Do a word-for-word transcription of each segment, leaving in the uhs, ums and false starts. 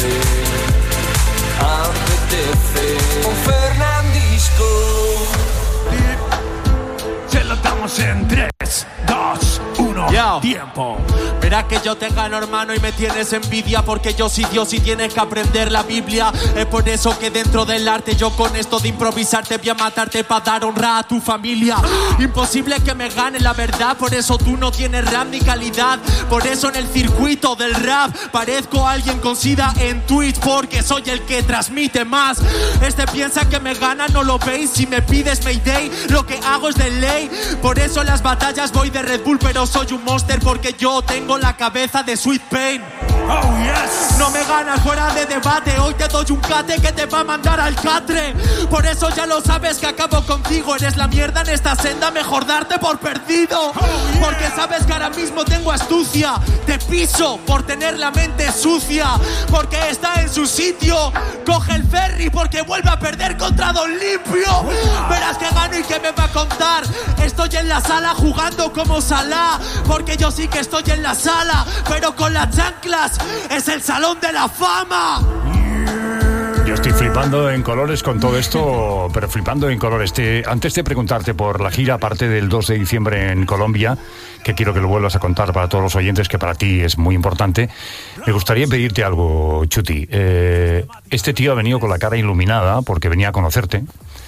apetece, apetece. Un Fernandisco. Se lo damos en tres, dos, uno, Yo. tiempo. Verás que yo te gano, hermano, y me tienes envidia, porque yo soy Dios y tienes que aprender la Biblia. Es por eso que dentro del arte yo con esto de improvisar te voy a matarte para dar honra a tu familia. Imposible que me gane la verdad, por eso tú no tienes rap ni calidad. Por eso en el circuito del rap parezco alguien con sida en Twitch, porque soy el que transmite más. Este piensa que me gana, no lo veis. Si me pides Mayday, lo que hago es de ley. Por eso en las batallas voy de Red Bull, pero soy un monster porque yo tengo la cabeza de Sweet Pain. Oh, yes. No me ganas fuera de debate, hoy te doy un cate que te va a mandar al catre. Por eso ya lo sabes que acabo contigo. Eres la mierda en esta senda, mejor darte por perdido. Oh, yeah. Porque sabes que ahora mismo tengo astucia. Te piso por tener la mente sucia, porque está en su sitio. Coge el ferry porque vuelve a perder contra Don Limpio. Verás que gano y que me va a contar. Estoy en la sala jugando como Salah, porque yo sí que estoy en la sala, pero con las chanclas. Es el salón de la fama. Yo estoy flipando en colores con todo esto, pero flipando en colores. Te, antes de preguntarte por la gira, aparte del dos de diciembre en Colombia, que quiero que lo vuelvas a contar para todos los oyentes, que para ti es muy importante, me gustaría pedirte algo, Chuti. Eh, este tío ha venido con la cara iluminada porque venía a conocerte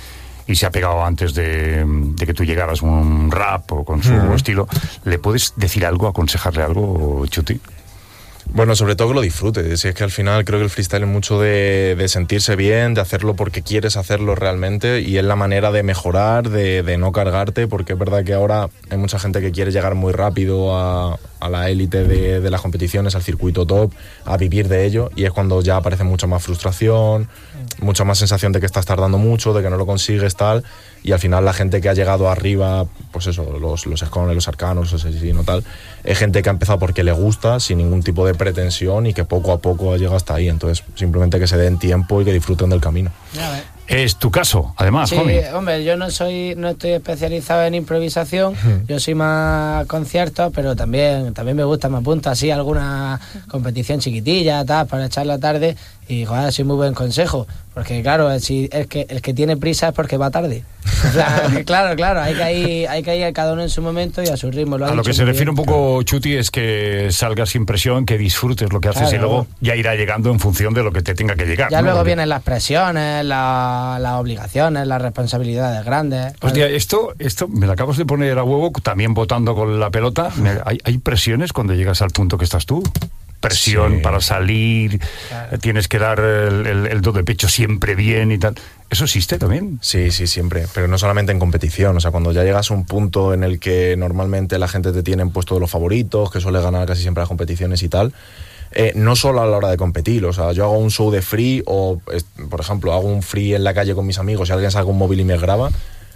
y se ha pegado antes de, de que tú llegaras un rap o con su uh-huh. estilo. ¿Le puedes decir algo, aconsejarle algo, Chuti? Bueno, sobre todo que lo disfrutes. Si es que al final creo que el freestyle es mucho de, de sentirse bien, de hacerlo porque quieres hacerlo realmente, y es la manera de mejorar, de, de no cargarte, porque es verdad que ahora hay mucha gente que quiere llegar muy rápido a, a la élite de, de las competiciones, al circuito top, a vivir de ello, y es cuando ya aparece mucha más frustración, mucha más sensación de que estás tardando mucho, de que no lo consigues, tal, y al final la gente que ha llegado arriba, pues eso, los, los escones, los arcanos, los asesinos, tal, es gente que ha empezado porque le gusta, sin ningún tipo de pretensión, y que poco a poco ha llegado hasta ahí. Entonces simplemente que se den tiempo y que disfruten del camino. Es tu caso, además, sí, homie. Hombre, yo no soy, no estoy especializado en improvisación, uh-huh. yo soy más conciertos, pero también, también me gusta, me apunto así a alguna competición chiquitilla, tal, para echar la tarde, y joder, soy muy buen consejo, porque claro, si es que el que tiene prisa es porque va tarde. O sea, claro, claro, hay que ir, hay que ir cada uno en su momento y a su ritmo. Lo a lo que se refiere un poco, Chuti, es que salgas sin presión, que disfrutes lo que haces, claro, y luego ya irá llegando en función de lo que te tenga que llegar. Ya, ¿no? Luego Porque... vienen las presiones, la, las obligaciones, las responsabilidades grandes. Hostia, esto, esto me lo acabas de poner a huevo, también votando con la pelota. ¿Hay, hay presiones cuando llegas al punto que estás tú? Presión, sí, para salir, claro, tienes que dar el, el, el do de pecho siempre bien y tal. ¿Eso existe también? Sí, sí, siempre, pero no solamente en competición. O sea, cuando ya llegas a un punto en el que normalmente la gente te tiene en puesto de los favoritos, que suele ganar casi siempre las competiciones y tal, eh, no solo a la hora de competir. O sea, yo hago un show de free o, por ejemplo, hago un free en la calle con mis amigos y alguien saca un móvil y me graba,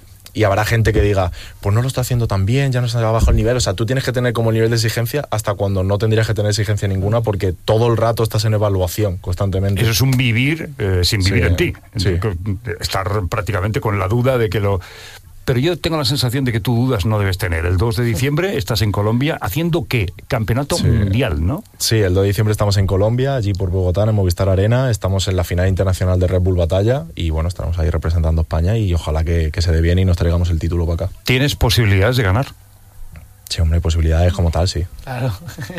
y habrá gente que diga, pues no lo está haciendo tan bien, ya no está bajo el nivel. O sea, tú tienes que tener como nivel de exigencia hasta cuando no tendrías que tener exigencia ninguna, porque todo el rato estás en evaluación constantemente. Eso es un vivir eh, sin vivir sí, en ti. Sí. Estar prácticamente con la duda de que lo... Pero yo tengo la sensación de que tú dudas no debes tener. El dos de diciembre estás en Colombia, ¿haciendo qué? Campeonato sí. mundial, ¿no? Sí, el dos de diciembre estamos en Colombia, allí por Bogotá, en Movistar Arena. Estamos en la final internacional de Red Bull Batalla y bueno, estamos ahí representando a España y ojalá que, que se dé bien y nos traigamos el título para acá. ¿Tienes posibilidades de ganar? Sí, hombre, posibilidades como tal, sí. Claro.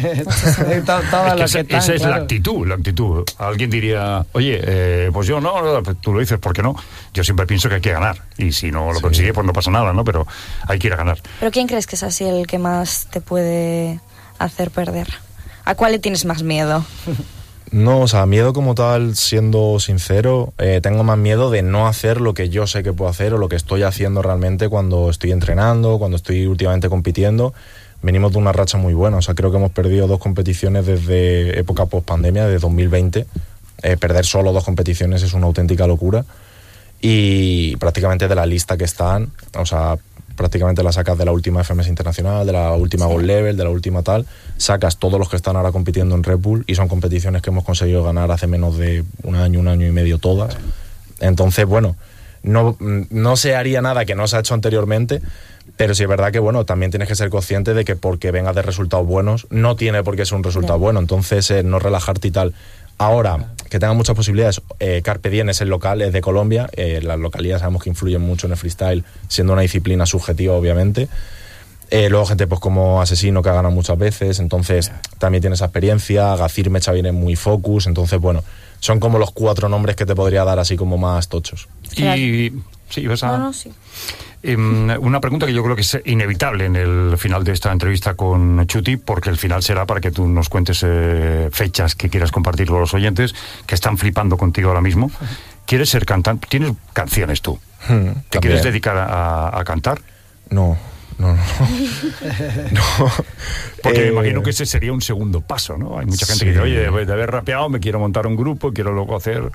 es que esa, que esa es claro. la actitud, la actitud. Alguien diría, oye, eh, pues yo no, no, tú lo dices, ¿por qué no? Yo siempre pienso que hay que ganar. Y si no lo sí. consigue, pues no pasa nada, ¿no? Pero hay que ir a ganar. ¿Pero quién crees que es así el que más te puede hacer perder? ¿A cuál le tienes más miedo? No, o sea, miedo como tal, siendo sincero, eh, tengo más miedo de no hacer lo que yo sé que puedo hacer o lo que estoy haciendo realmente cuando estoy entrenando, cuando estoy últimamente compitiendo. Venimos de una racha muy buena, o sea, creo que hemos perdido dos competiciones desde época post-pandemia, de dos mil veinte. Eh, perder solo dos competiciones es una auténtica locura. Y prácticamente de la lista que están, o sea, prácticamente la sacas de la última F M S Internacional, de la última Gold Level, de la última tal, sacas todos los que están ahora compitiendo en Red Bull y son competiciones que hemos conseguido ganar hace menos de un año, un año y medio todas. Entonces, bueno, no, no se haría nada que no se ha hecho anteriormente, pero sí es verdad que, bueno, también tienes que ser consciente de que porque vengas de resultados buenos, no tiene por qué ser un resultado bueno, entonces eh, no relajarte y tal. Ahora, que tengan muchas posibilidades. Eh, Carpe Diem es el local, es de Colombia. Eh, las localidades sabemos que influyen mucho en el freestyle, siendo una disciplina subjetiva, obviamente. Eh, luego gente pues como Asesino, que ha ganado muchas veces, entonces también tiene esa experiencia. Gacir Mecha viene muy focus, entonces bueno, son como los cuatro nombres que te podría dar así como más tochos. Y sí, vas a... No, no, sí. Eh, una pregunta que yo creo que es inevitable en el final de esta entrevista con Chuti, porque el final será para que tú nos cuentes eh, fechas que quieras compartir con los oyentes que están flipando contigo ahora mismo. ¿Quieres ser cantante? ¿Tienes canciones tú? Hmm, ¿Te también. quieres dedicar a, a cantar? No, no, no. no. Porque Eh, me imagino que ese sería un segundo paso, ¿no? Hay mucha gente sí. que dice, oye, de haber rapeado me quiero montar un grupo, quiero luego hacer...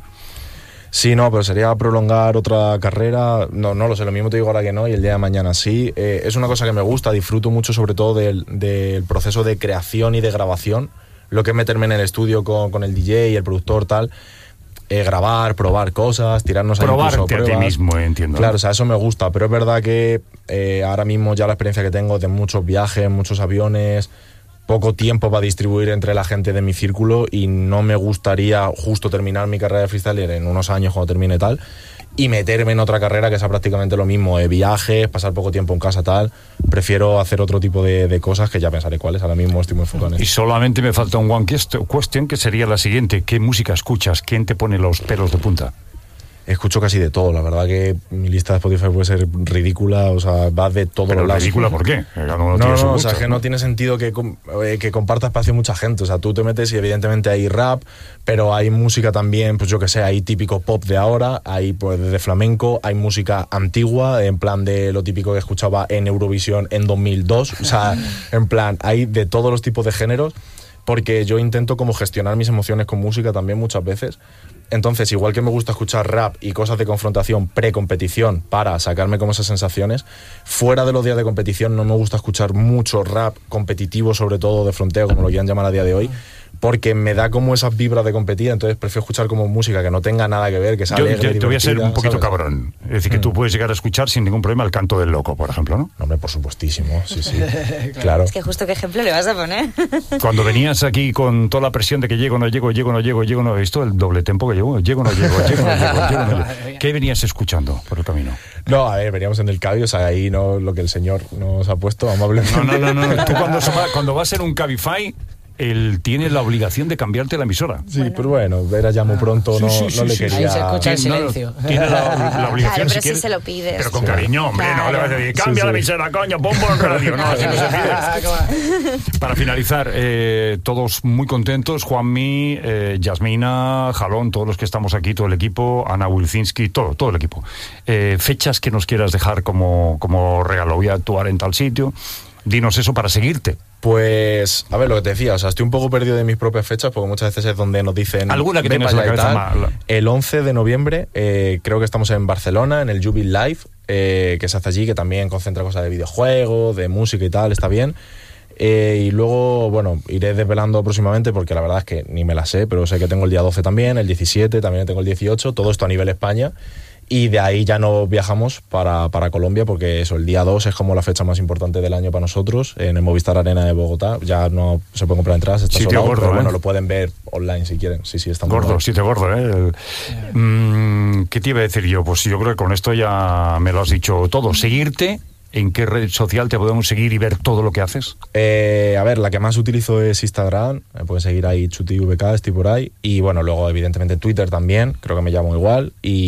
Sí, no, pero sería prolongar otra carrera. No, no lo sé, lo mismo te digo ahora que no y el día de mañana sí. Eh, es una cosa que me gusta, disfruto mucho sobre todo del, del proceso de creación y de grabación. Lo que es meterme en el estudio con, con el D J y el productor, tal. Eh, grabar, probar cosas, tirarnos a incluso Probarte a ti pruebas. mismo, entiendo. Claro, o sea, eso me gusta, pero es verdad que eh, ahora mismo ya la experiencia que tengo de muchos viajes, muchos aviones, poco tiempo para distribuir entre la gente de mi círculo y no me gustaría justo terminar mi carrera de freestyler en unos años cuando termine tal y meterme en otra carrera que sea prácticamente lo mismo, de viajes, pasar poco tiempo en casa tal. Prefiero hacer otro tipo de, de cosas que ya pensaré cuáles, ahora mismo estoy muy enfocado en Y esto. solamente me falta un one question que sería la siguiente. ¿Qué música escuchas? ¿Quién te pone los pelos de punta? Escucho casi de todo, la verdad que mi lista de Spotify puede ser ridícula, o sea, va de todos Pero los lados. ridícula, ¿por qué? Cada uno No, tiene su no, o gusto, sea, que no tiene sentido que, com- eh, que comparta espacio mucha gente. O sea, tú te metes y evidentemente hay rap, pero hay música también, pues yo que sé, hay típico pop de ahora, hay pues de flamenco, hay música antigua, en plan de lo típico que escuchaba en Eurovisión en dos mil dos. O sea, en plan, hay de todos los tipos de géneros, porque yo intento como gestionar mis emociones con música también muchas veces. Entonces, igual que me gusta escuchar rap y cosas de confrontación pre-competición para sacarme como esas sensaciones, fuera de los días de competición no me gusta escuchar mucho rap competitivo, sobre todo de fronteo, como lo quieran llamar a día de hoy, porque me da como esas vibras de competir, entonces prefiero escuchar como música que no tenga nada que ver, que sea Yo, alegre, yo te voy a ser divertida, un poquito ¿sabes? cabrón. Es decir, que tú puedes llegar a escuchar sin ningún problema el canto del loco, por ejemplo, ¿no? No, hombre, por supuestísimo, sí, sí, claro. Es que justo qué ejemplo le vas a poner. Cuando venías aquí con toda la presión de que llego, no llego, llego, no llego, llego, no... ¿Esto el doble tempo que llevo? Llego, no llego, llego, no llego, llego, no llego. ¿Qué venías escuchando por el camino? No, a ver, veníamos en el Cabio, o sea, ahí no lo que el señor nos ha puesto amablemente. No, no, no, no. Tú cuando, cuando vas en un Cabify, él tiene la obligación de cambiarte la emisora. Sí, pero bueno, era ya muy pronto, no, Sí, sí, no sí, le sí. quería... Ahí se escucha el Tiene- no, silencio. tiene la, la obligación, Claro, pero si si quieres, se lo pides. pero con Sí. cariño, hombre, no le vas a decir, cambia Sí, sí. la emisora, coño, pon por radio. No, así no se pide. Para finalizar, eh, todos muy contentos, Juanmi, eh, Yasmina, Jalón, todos los que estamos aquí, todo el equipo, Ana Wilcinski, todo, todo el equipo. Eh, fechas que nos quieras dejar como, como regalo, voy a actuar en tal sitio, dinos eso para seguirte. Pues, a ver, lo que te decía, o sea, estoy un poco perdido de mis propias fechas porque muchas veces es donde nos dicen... Alguna que "Ven tengas en para la allá" y cabeza tal. mal. El once de noviembre eh, creo que estamos en Barcelona, en el Jubil Live, eh, que se hace allí, que también concentra cosas de videojuegos, de música y tal, está bien. Eh, y luego, bueno, iré desvelando próximamente porque la verdad es que ni me la sé, pero sé que tengo el día doce también, el diecisiete, también tengo el dieciocho, todo esto a nivel España. Y de ahí ya no viajamos para, para Colombia porque eso, el día dos es como la fecha más importante del año para nosotros, en el Movistar Arena de Bogotá. Ya no se pueden comprar entradas, está Sitio sold out, gordo, pero ¿eh? bueno, lo pueden ver online si quieren. Sí, sí, está muy Gordo, guay. sitio gordo, ¿eh? El- mm, ¿Qué te iba a decir yo? Pues yo creo que con esto ya me lo has dicho todo. Seguirte, ¿en qué red social te podemos seguir y ver todo lo que haces? Eh, a ver, la que más utilizo es Instagram, me pueden seguir ahí, ChutiVK, estoy por ahí. Y bueno, luego evidentemente Twitter también, creo que me llamo igual.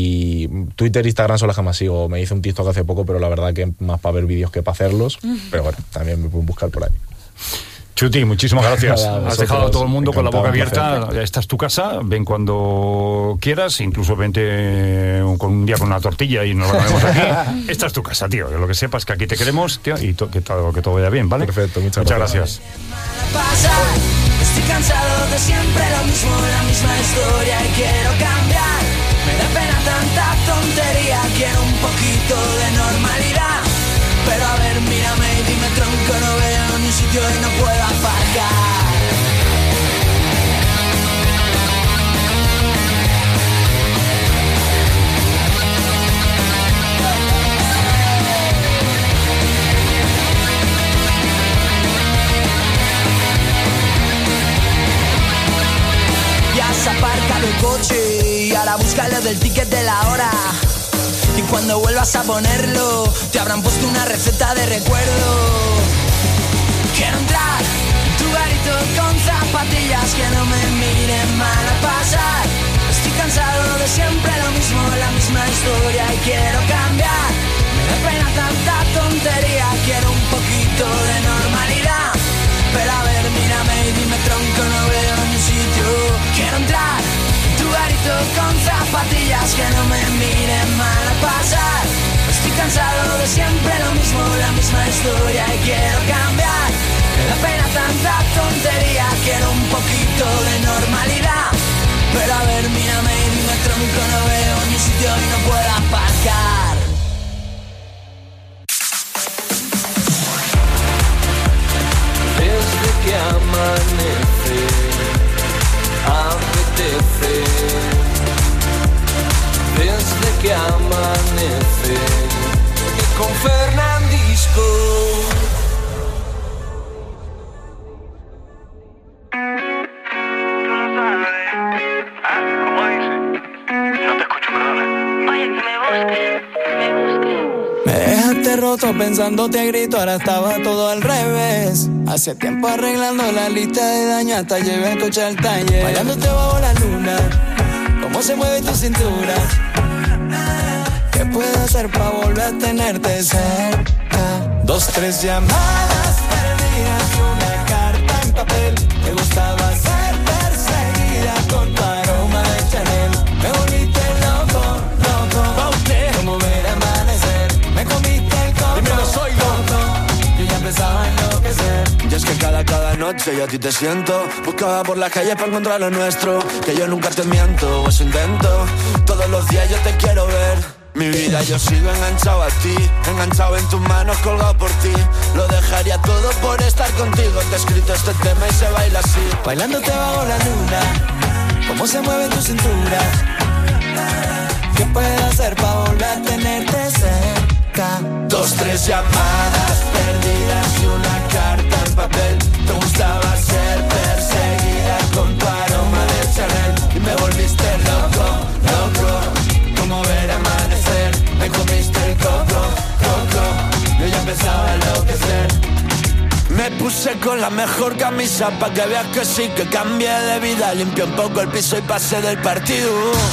Y Twitter e Instagram son las que más sigo. Me hice un TikTok hace poco, pero la verdad que más para ver vídeos que para hacerlos. Pero bueno, también me pueden buscar por ahí. Chuti, muchísimas gracias. Nada, Has vosotros. dejado a todo el mundo con la boca Encantado, abierta. Esta es tu casa, ven cuando quieras, incluso vente con un día con una tortilla y nos la comemos aquí. Esta es tu casa, tío. Que lo que sepas que aquí te queremos, tío, y to- que, todo, que todo vaya bien, ¿vale? Perfecto, muchas gracias. Pasa, estoy cansado de siempre lo mismo, la misma historia y quiero cambiar. Me da pena tanta tontería, quiero un poquito de normalidad. Pero a ver, mírame y dime tronco, no veo ni sitio y no puedo aparcar. Ya has aparcado el coche y ahora búscalo del ticket de la hora. Y cuando vuelvas a ponerlo, te habrán puesto una receta de recuerdo. Quiero entrar en tu garito con zapatillas que no me miren mal a pasar. Estoy cansado de siempre lo mismo, la misma historia y quiero cambiar. Me da pena tanta tontería, quiero un poquito de normalidad. Pero a ver, mírame y dime tronco, no veo ni sitio. Quiero entrar en tu garito con zapatillas que no me miren mal a pasar. Estoy cansado de siempre lo mismo, la misma historia y quiero cambiar. Me da pena tanta tontería, quiero un poquito de normalidad. Pero a ver, mírame y dime tronco, no veo ni sitio y no puedo aparcar. Desde que amanece, apetece. Desde que amanece, y con Fernandisco. Roto pensándote a grito, ahora estaba todo al revés. Hace tiempo arreglando la lista de daño, hasta llevé el coche al taller. Bailándote bajo la luna, cómo se mueve tu cintura. ¿Qué puedo hacer para volver a tenerte cerca? Dos, tres llamadas perdidas y una carta en papel. Me gustaba ser perseguida con tu aroma de Chanel. Me volviste loco, loco, como ver amanecer. Me comiste soy loco, yo ya empezaba a enloquecer. Y es que cada, cada noche yo a ti te siento. Buscaba por la calle para encontrar lo nuestro. Que yo nunca te miento, o eso intento. Todos los días yo te quiero ver. Mi vida yo sigo enganchado a ti, enganchado en tus manos, colgado por ti. Lo dejaría todo por estar contigo. Te he escrito este tema y se baila así. Bailándote bajo la luna, cómo se mueve tu cintura. ¿Qué puedo hacer para volver a tenerte cerca? Dos, tres llamadas perdidas y una carta en papel. Te gustaba ser perseguida con tu aroma de Chanel. Y me volviste loco, loco, como ver amanecer. Me comiste el coco, coco, yo ya empezaba a enloquecer. Me puse con la mejor camisa pa' que veas que sí, que cambié de vida. Limpié un poco el piso y pasé del partido.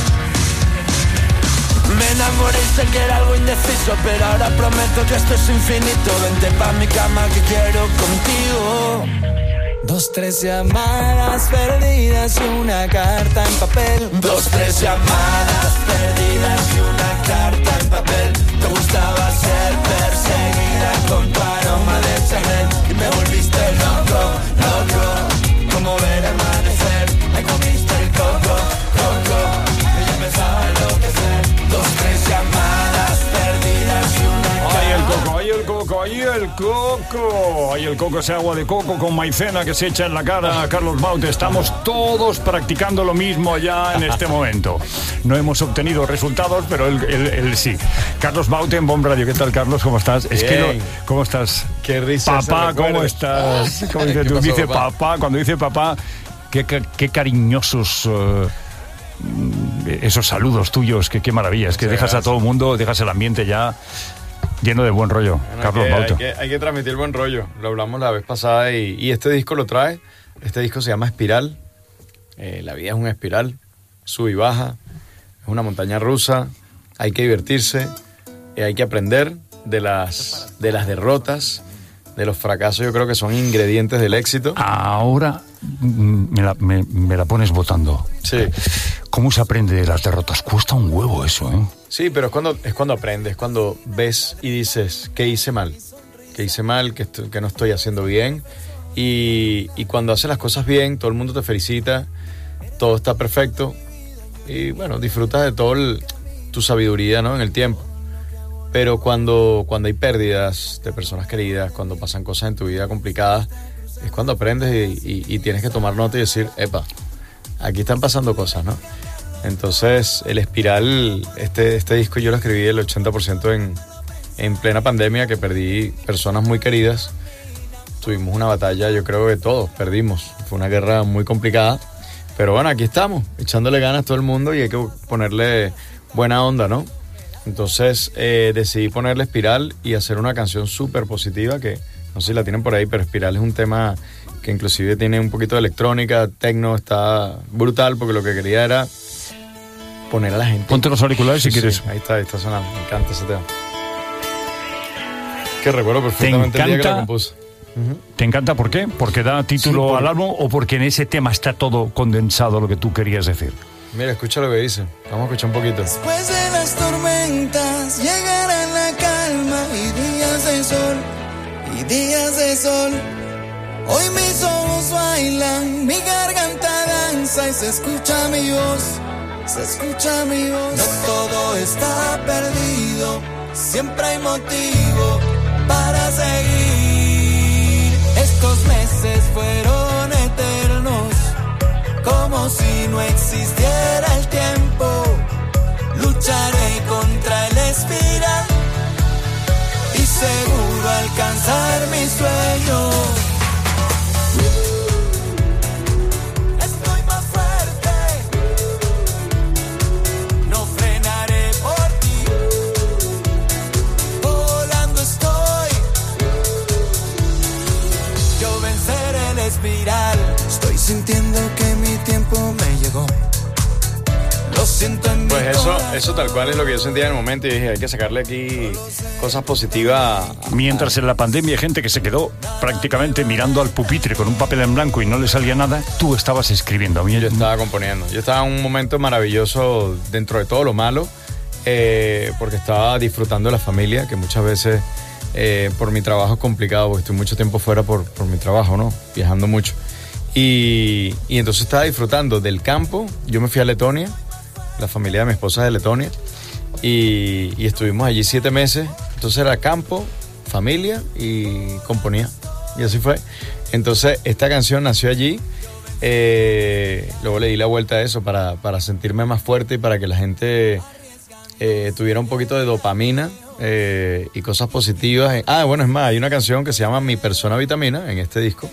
Me enamoré y sé que era algo indeciso, pero ahora prometo que esto es infinito. Vente pa' mi cama que quiero contigo. Dos, tres llamadas perdidas y una carta en papel. Dos, tres llamadas perdidas y una carta en papel. Te gustaba ser perseguida con tu aroma de Chanel. Y me volviste loco, loco, como ver amanecer. Me comiste el coco, coco, y ya empezaba a enloquecer. Dos, tres llamadas perdidas y una carta. Ay, el coco, ay, el coco, ay, el coco. Ay, el coco, ese agua de coco con maicena que se echa en la cara. Carlos Baute, estamos todos practicando lo mismo ya en este momento. No hemos obtenido resultados, pero él, él, él sí. Carlos Baute en Bomb Radio. ¿Qué tal, Carlos? ¿Cómo estás? Bien. Es que lo, ¿cómo estás? Qué risa. Papá, ¿cómo estás? ¿Cómo dice, tú? pasó, Dice papá? papá, cuando dice papá, qué, qué, qué cariñosos... Uh, esos saludos tuyos, que qué maravilla, es que dejas gracias a todo el mundo, dejas el ambiente ya lleno de buen rollo. Bueno, Carlos Baute. Hay que, hay que transmitir buen rollo, lo hablamos la vez pasada y, y este disco lo trae, este disco se llama Espiral, eh, la vida es una espiral, sube y baja, es una montaña rusa, hay que divertirse, eh, hay que aprender de las, de las derrotas, de los fracasos, yo creo que son ingredientes del éxito. Ahora me la, me, me la pones votando. Sí. ¿Cómo se aprende de las derrotas? Cuesta un huevo eso, ¿eh? Sí, pero es cuando, es cuando aprendes, cuando ves y dices, ¿qué hice mal? ¿Qué hice mal? ¿Qué, estoy, qué no estoy haciendo bien? Y, y cuando haces las cosas bien, todo el mundo te felicita, todo está perfecto. Y bueno, disfrutas de todo el, tu sabiduría, ¿no? En el tiempo. Pero cuando, cuando hay pérdidas de personas queridas, cuando pasan cosas en tu vida complicadas, es cuando aprendes y, y, y tienes que tomar nota y decir, epa, aquí están pasando cosas, ¿no? Entonces, el Espiral, este, este disco yo lo escribí el ochenta por ciento en, en plena pandemia, que perdí personas muy queridas. Tuvimos una batalla, yo creo que todos perdimos. Fue una guerra muy complicada, pero bueno, aquí estamos, echándole ganas a todo el mundo y hay que ponerle buena onda, ¿no? Entonces eh, decidí ponerle Espiral y hacer una canción súper positiva que no sé si la tienen por ahí, pero Espiral es un tema que inclusive tiene un poquito de electrónica, tecno, está brutal porque lo que quería era poner a la gente. Ponte los auriculares sí, si quieres. Sí, ahí está, ahí está sonando, me encanta ese tema. Que recuerdo perfectamente el día que lo compuse. Uh-huh. ¿Te encanta por qué? ¿Porque da título sí, por... al álbum o porque en ese tema está todo condensado lo que tú querías decir? Mira, escucha lo que dice. Vamos a escuchar un poquito. Después de las tormentas llegará la calma y días de sol, y días de sol. Hoy mis ojos bailan, mi garganta danza y se escucha mi voz, se escucha mi voz. No todo está perdido, siempre hay motivo para seguir. Estos meses fueron eternos, como si no existiera el tiempo. Lucharé contra el espiral y seguro alcanzar mis sueños. Estoy más fuerte, no frenaré por ti. Volando estoy, yo venceré el espiral. Estoy sintiendo que mi tiempo me llegó. Lo siento en mi Pues eso, corazón. eso tal cual es lo que yo sentía en el momento y dije, hay que sacarle aquí cosas positivas. Mientras en la pandemia hay gente que se quedó prácticamente mirando al pupitre con un papel en blanco y no le salía nada, tú estabas escribiendo. Yo estaba componiendo. Yo estaba en un momento maravilloso dentro de todo lo malo, eh, porque estaba disfrutando de la familia, que muchas veces eh, por mi trabajo es complicado, porque estoy mucho tiempo fuera por, por mi trabajo, ¿no? Viajando mucho. Y, y entonces estaba disfrutando del campo. Yo me fui a Letonia, la familia de mi esposa es de Letonia, y, y estuvimos allí siete meses. Entonces era campo, familia y componía. Y así fue. Entonces esta canción nació allí. Eh, luego le di la vuelta a eso para, para sentirme más fuerte y para que la gente eh, tuviera un poquito de dopamina eh, y cosas positivas. Ah, bueno, es más, hay una canción que se llama Mi Persona Vitamina en este disco.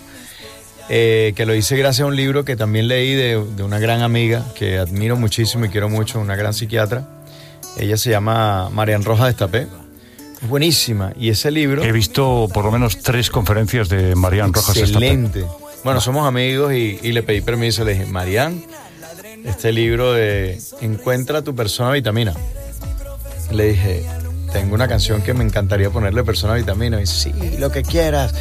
Eh, que lo hice gracias a un libro que también leí de, de una gran amiga que admiro muchísimo y quiero mucho, una gran psiquiatra. Ella se llama Marian Rojas Destapé. Es buenísima. Y ese libro... He visto por lo menos tres conferencias de Marian Rojas Destapé. Excelente. Bueno, somos amigos y, y le pedí permiso. Le dije, Marian, este libro de Encuentra tu persona vitamina. Le dije, tengo una canción que me encantaría ponerle persona vitamina. Y dice, sí, lo que quieras.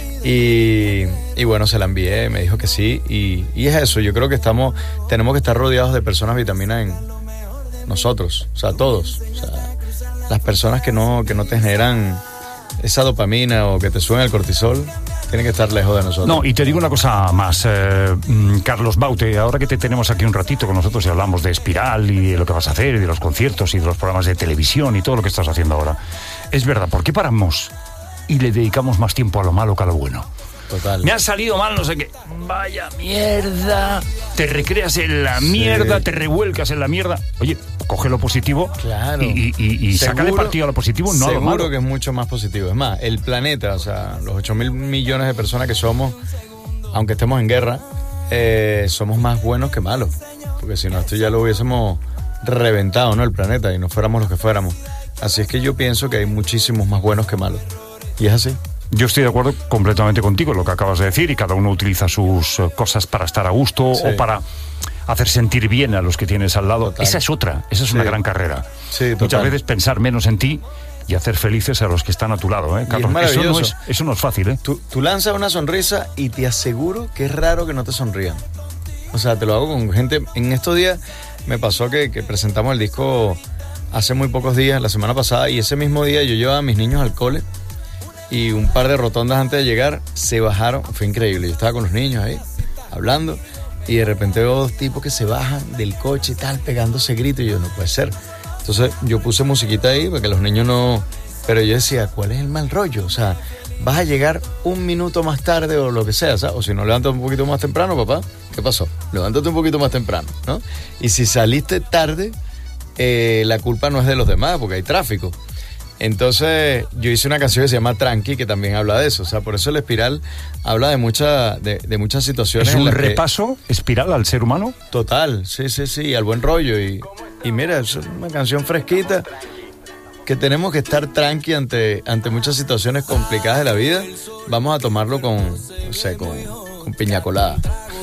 Y, y bueno, se la envié, me dijo que sí, y, y es eso, yo creo que estamos, tenemos que estar rodeados de personas vitaminas en nosotros, o sea, todos, o sea, las personas que no, que no te generan esa dopamina o que te suben el cortisol, tienen que estar lejos de nosotros. No, y te digo una cosa más, eh, Carlos Baute, ahora que te tenemos aquí un ratito con nosotros y hablamos de Espiral y de lo que vas a hacer, y de los conciertos y de los programas de televisión y todo lo que estás haciendo ahora, es verdad, ¿por qué paramos y le dedicamos más tiempo a lo malo que a lo bueno? Total. Me ha salido mal, no sé qué. Vaya mierda. Te recreas en la mierda, sí. Te revuelcas en la mierda. Oye, coge lo positivo, claro, y, y, y sácale partido a lo positivo, no a lo malo. Seguro que es mucho más positivo. Es más, el planeta, o sea, los ocho mil millones de personas que somos, aunque estemos en guerra, eh, somos más buenos que malos. Porque si no, esto ya lo hubiésemos reventado, ¿no? El planeta, y no fuéramos los que fuéramos. Así es que yo pienso que hay muchísimos más buenos que malos. Y es así. Yo estoy de acuerdo completamente contigo en lo que acabas de decir, y cada uno utiliza sus uh, cosas para estar a gusto, sí, o para hacer sentir bien a los que tienes al lado. Total. Esa es otra, esa es sí. una gran carrera. Sí, muchas veces pensar menos en ti y hacer felices a los que están a tu lado, ¿eh, Carlos? Es eso, no es, eso no es fácil, ¿eh? Tú, tú lanzas una sonrisa y te aseguro que es raro que no te sonrían. O sea, te lo hago con gente. En estos días me pasó que, que presentamos el disco hace muy pocos días, la semana pasada, y ese mismo día yo llevaba a mis niños al cole. Y un par de rotondas antes de llegar se bajaron, fue increíble. Yo estaba con los niños ahí, hablando, y de repente veo dos tipos que se bajan del coche y tal, pegándose gritos, y yo, no puede ser. Entonces yo puse musiquita ahí para que los niños no... Pero yo decía, ¿cuál es el mal rollo? O sea, vas a llegar un minuto más tarde o lo que sea, ¿sabes? O si no, levántate un poquito más temprano, papá. ¿Qué pasó? Levántate un poquito más temprano, ¿no? Y si saliste tarde, eh, la culpa no es de los demás, porque hay tráfico. Entonces yo hice una canción que se llama Tranqui, que también habla de eso. O sea, por eso el Espiral habla de, mucha, de, de muchas situaciones. ¿Es un en las repaso que... Espiral al ser humano? Total, sí, sí, sí, al buen rollo. Y, y mira, es una canción fresquita, que tenemos que estar tranqui ante, ante muchas situaciones complicadas de la vida. Vamos a tomarlo con, no sé, con, con piña colada.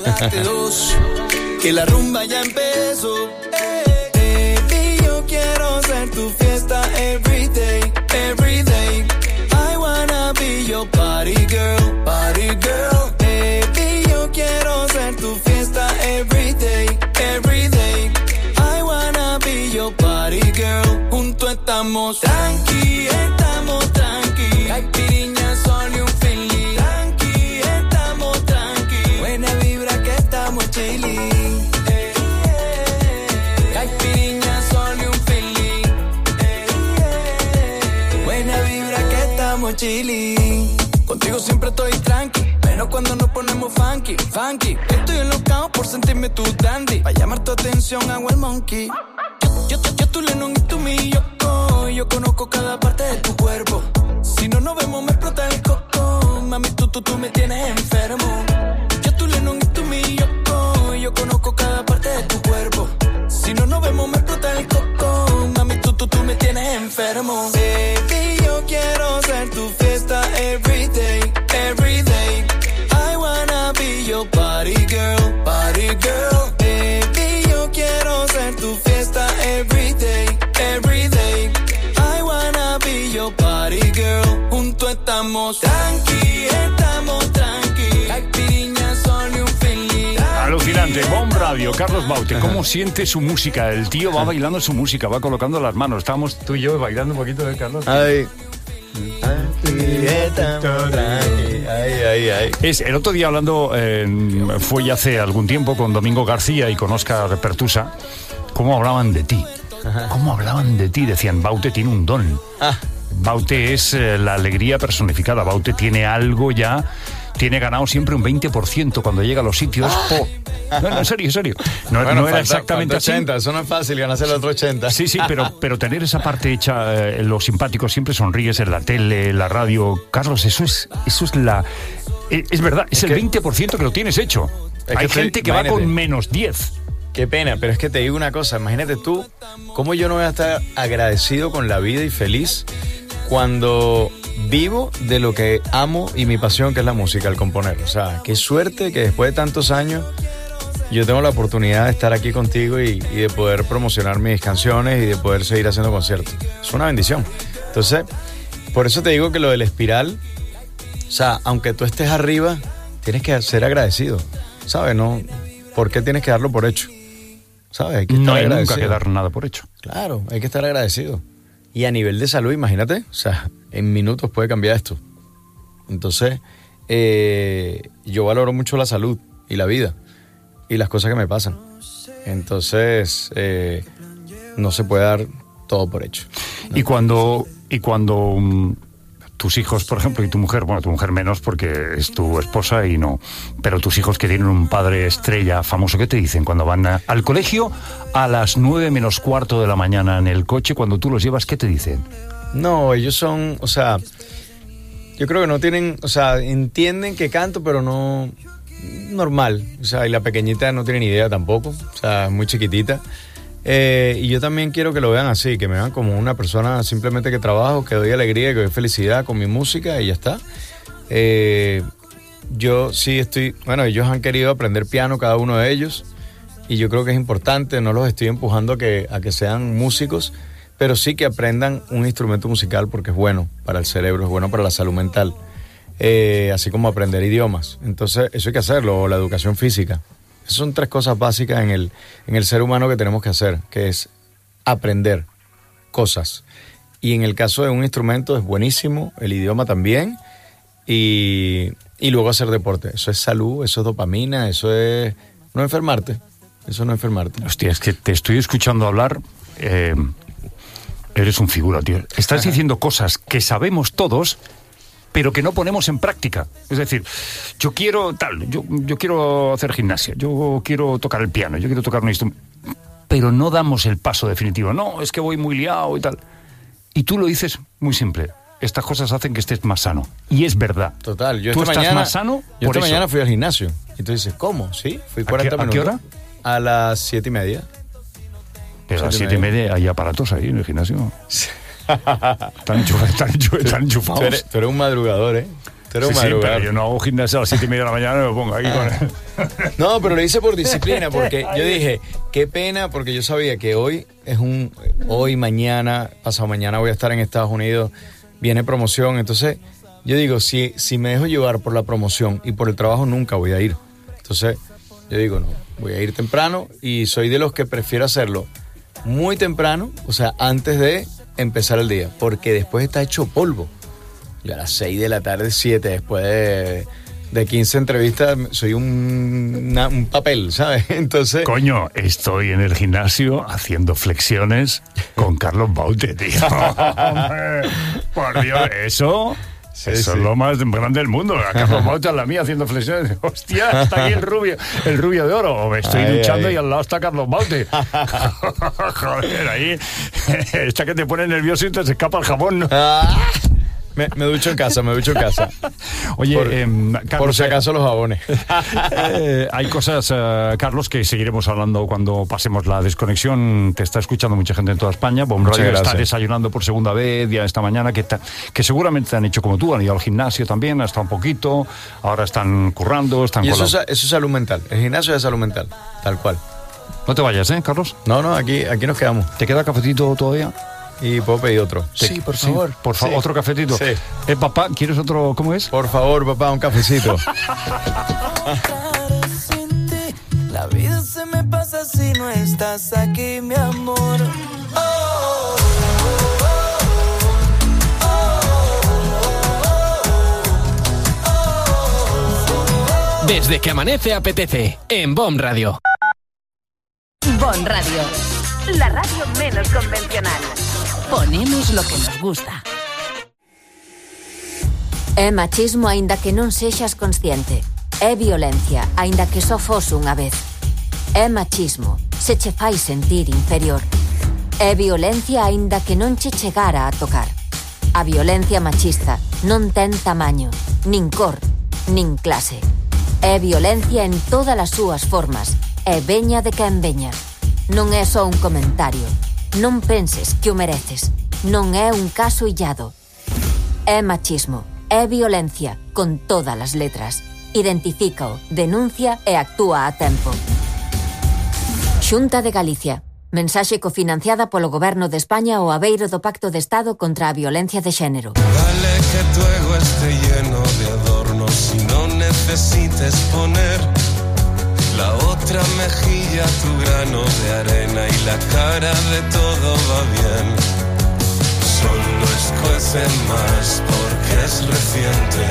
Que la rumba ya empezó. Eh, baby, yo quiero ser tu fiesta every day, every day. I wanna be your party girl, party girl. Baby, yo quiero ser tu fiesta every day, every day. I wanna be your party girl. Junto estamos tranqui, estamos tranqui. Caipirinha, sol y un feeling. Tranqui, estamos tranqui. Buena vibra que estamos chilling. Chilling. Contigo siempre estoy tranqui, menos cuando nos ponemos funky, funky. Estoy enlocado por sentirme tu dandy. Pa' llamar tu atención hago el monkey. Yo, yo, yo tu Lennon y tú mi Yoko. Yo conozco cada parte de tu cuerpo. Si no nos vemos me explota el coco. Mami, tú, tú, tú me tienes enfermo. Yo tu Lennon y tú mi Yoko. Yo conozco cada parte de tu cuerpo. Si no nos vemos me explota el coco. Mami, tú, tú, tú me tienes enfermo. Baby, yo quiero ser tu fiesta every day, every day. I wanna be your party girl, party girl. Baby, yo quiero ser tu fiesta every day, every day. I wanna be your party girl. Junto estamos tranqui, estamos tranqui. Caipirinha, sol y un feeling. Alucinante, Bomb Radio, Carlos Baute, ¿cómo siente su música? El tío va bailando su música, va colocando las manos. Estábamos tú y yo bailando un poquito de Carlos. Ay. Ay, ay, ay. Es, el otro día hablando, eh, fue ya hace algún tiempo con Domingo García y con Óscar Pertusa, cómo hablaban de ti. Cómo hablaban de ti, decían, Baute tiene un don. Ah. Baute es eh, la alegría personificada. Baute tiene algo ya, tiene ganado siempre un veinte por ciento cuando llega a los sitios. Oh. No, no, en serio, en serio. No, bueno, no era falta, exactamente falta ochenta, así. Eso no es fácil, ganarse el otro ochenta. Sí, sí, pero, pero tener esa parte hecha, eh, los simpáticos, siempre sonríes en la tele, en la radio. Carlos, eso es, eso es la... Es, es verdad, es, es el que, veinte por ciento que lo tienes hecho. Hay que gente te, que va con menos diez. Qué pena, pero es que te digo una cosa, imagínate tú, cómo yo no voy a estar agradecido con la vida y feliz cuando vivo de lo que amo y mi pasión, que es la música, el componer. O sea, qué suerte que después de tantos años yo tengo la oportunidad de estar aquí contigo y, y de poder promocionar mis canciones y de poder seguir haciendo conciertos. Es una bendición. Entonces, por eso te digo que lo del Espiral, o sea, aunque tú estés arriba, tienes que ser agradecido, ¿sabes? No, ¿por qué tienes que darlo por hecho? ¿Sabes? Hay que estar no hay agradecido. nunca que dar nada por hecho. Claro, hay que estar agradecido. Y a nivel de salud, imagínate, o sea, en minutos puede cambiar esto. Entonces, eh, yo valoro mucho la salud y la vida y las cosas que me pasan. Entonces, eh, no se puede dar todo por hecho, ¿no? Y cuando, y cuando um, tus hijos, por ejemplo, y tu mujer, bueno, tu mujer menos porque es tu esposa y no, pero tus hijos que tienen un padre estrella famoso, ¿qué te dicen cuando van a, al colegio a las nueve menos cuarto de la mañana en el coche, cuando tú los llevas, qué te dicen? No, ellos son, o sea, yo creo que no tienen, o sea, entienden que canto, pero no, normal, o sea, y la pequeñita no tiene ni idea tampoco, o sea, es muy chiquitita. Eh, y yo también quiero que lo vean así, que me vean como una persona simplemente que trabajo, que doy alegría, que doy felicidad con mi música y ya está. Eh, yo sí estoy, bueno, ellos han querido aprender piano, cada uno de ellos, y yo creo que es importante, no los estoy empujando a que, a que sean músicos, pero sí que aprendan un instrumento musical porque es bueno para el cerebro, es bueno para la salud mental, eh, así como aprender idiomas. Entonces eso hay que hacerlo, o la educación física. Esas son tres cosas básicas en el, en el ser humano que tenemos que hacer, que es aprender cosas. Y en el caso de un instrumento es buenísimo, el idioma también, y, y luego hacer deporte. Eso es salud, eso es dopamina, eso es no enfermarte, eso no enfermarte. Hostia, es que te estoy escuchando hablar, eh, eres un figura, tío. Estás Ajá. diciendo cosas que sabemos todos, pero que no ponemos en práctica. Es decir, yo quiero tal, yo, yo quiero hacer gimnasia, yo quiero tocar el piano, yo quiero tocar un instrumento, pero no damos el paso definitivo. No, es que voy muy liado y tal. Y tú lo dices muy simple. Estas cosas hacen que estés más sano. Y es verdad. Total. Yo tú esta estás mañana, más sano Yo por esta eso. mañana fui al gimnasio. Y tú dices, ¿cómo? Sí, fui cuarenta ¿A qué, minutos. ¿A qué hora? A las siete y media. Pero a las siete y media hay aparatos ahí en el gimnasio. Están, enchuf, están, enchuf, están enchufados. Tú eres, tú eres un madrugador, ¿eh? Tú eres Sí, un sí, madrugador. pero yo no hago gimnasia a las siete y media de la mañana y me pongo ahí con el... No, pero lo hice por disciplina, porque yo dije, qué pena, porque yo sabía que hoy es un... Hoy, mañana, pasado mañana voy a estar en Estados Unidos, viene promoción, entonces yo digo, si, si me dejo llevar por la promoción y por el trabajo, nunca voy a ir. Entonces yo digo, no, voy a ir temprano y soy de los que prefiero hacerlo muy temprano, o sea, antes de empezar el día, porque después está hecho polvo. Yo a las seis de la tarde, siete, después de, de quince entrevistas, soy un, una- un papel, ¿sabes? Entonces... Coño, estoy en el gimnasio haciendo flexiones con Carlos Baute, tío. Hombre, por Dios, eso... Sí, Eso sí. es lo más grande del mundo. A Carlos Baute a la mía haciendo flexiones. Hostia, está aquí el rubio, el rubio de oro. O me estoy Ay, duchando ay. y al lado está Carlos Baute. Joder, ahí. Esta que te pone nervioso y te se escapa el jabón, ¿no? Ah, me, me ducho en casa, me ducho en casa. Oye, por, em, por Carlos, si acaso los jabones. Eh, hay cosas, eh, Carlos, que seguiremos hablando cuando pasemos la desconexión. Te está escuchando mucha gente en toda España. Bomb Muchas Radio está gracias. desayunando por segunda vez ya esta mañana, que, ta- que seguramente te han hecho como tú, han ido al gimnasio también, hasta un poquito, ahora están currando, están Y con eso la- es, eso es salud mental. El gimnasio es salud mental, tal cual. No te vayas, ¿eh, Carlos? No, no, aquí, aquí nos quedamos. ¿Te queda cafetito todavía? Y puedo pedir otro. Te- Sí, por favor. por favor, Sí. otro cafetito. Sí. Eh, papá, ¿quieres otro? ¿Cómo es? Por favor, papá, un cafecito. Sin ti, la vida se me pasa si no estás aquí, mi amor. Oh, Desde que amanece apetece en Bomb Radio. Bon Radio, la radio menos convencional. Ponemos lo que nos gusta. É machismo aínda que non sexas consciente. É violencia aínda que só fose unha vez. É machismo se che fai sentir inferior. É violencia aínda que non che chegara a tocar. A violencia machista non ten tamaño, nin cor, nin clase. É violencia en todas as súas formas. É veña de quen veña. Non é só un comentario. Non penses que o mereces. Non é un caso illado. É machismo. É violencia, con todas as letras. Identifícao, denuncia e actúa a tempo. Xunta de Galicia. Mensaxe cofinanciada polo Goberno de España ao abeiro do Pacto de Estado contra a violencia de xénero. Vale que tu ego esté lleno de adornos y no necesites poner la otra mejilla, tu grano de arena y la cara de todo va bien. Solo escuece más porque es reciente.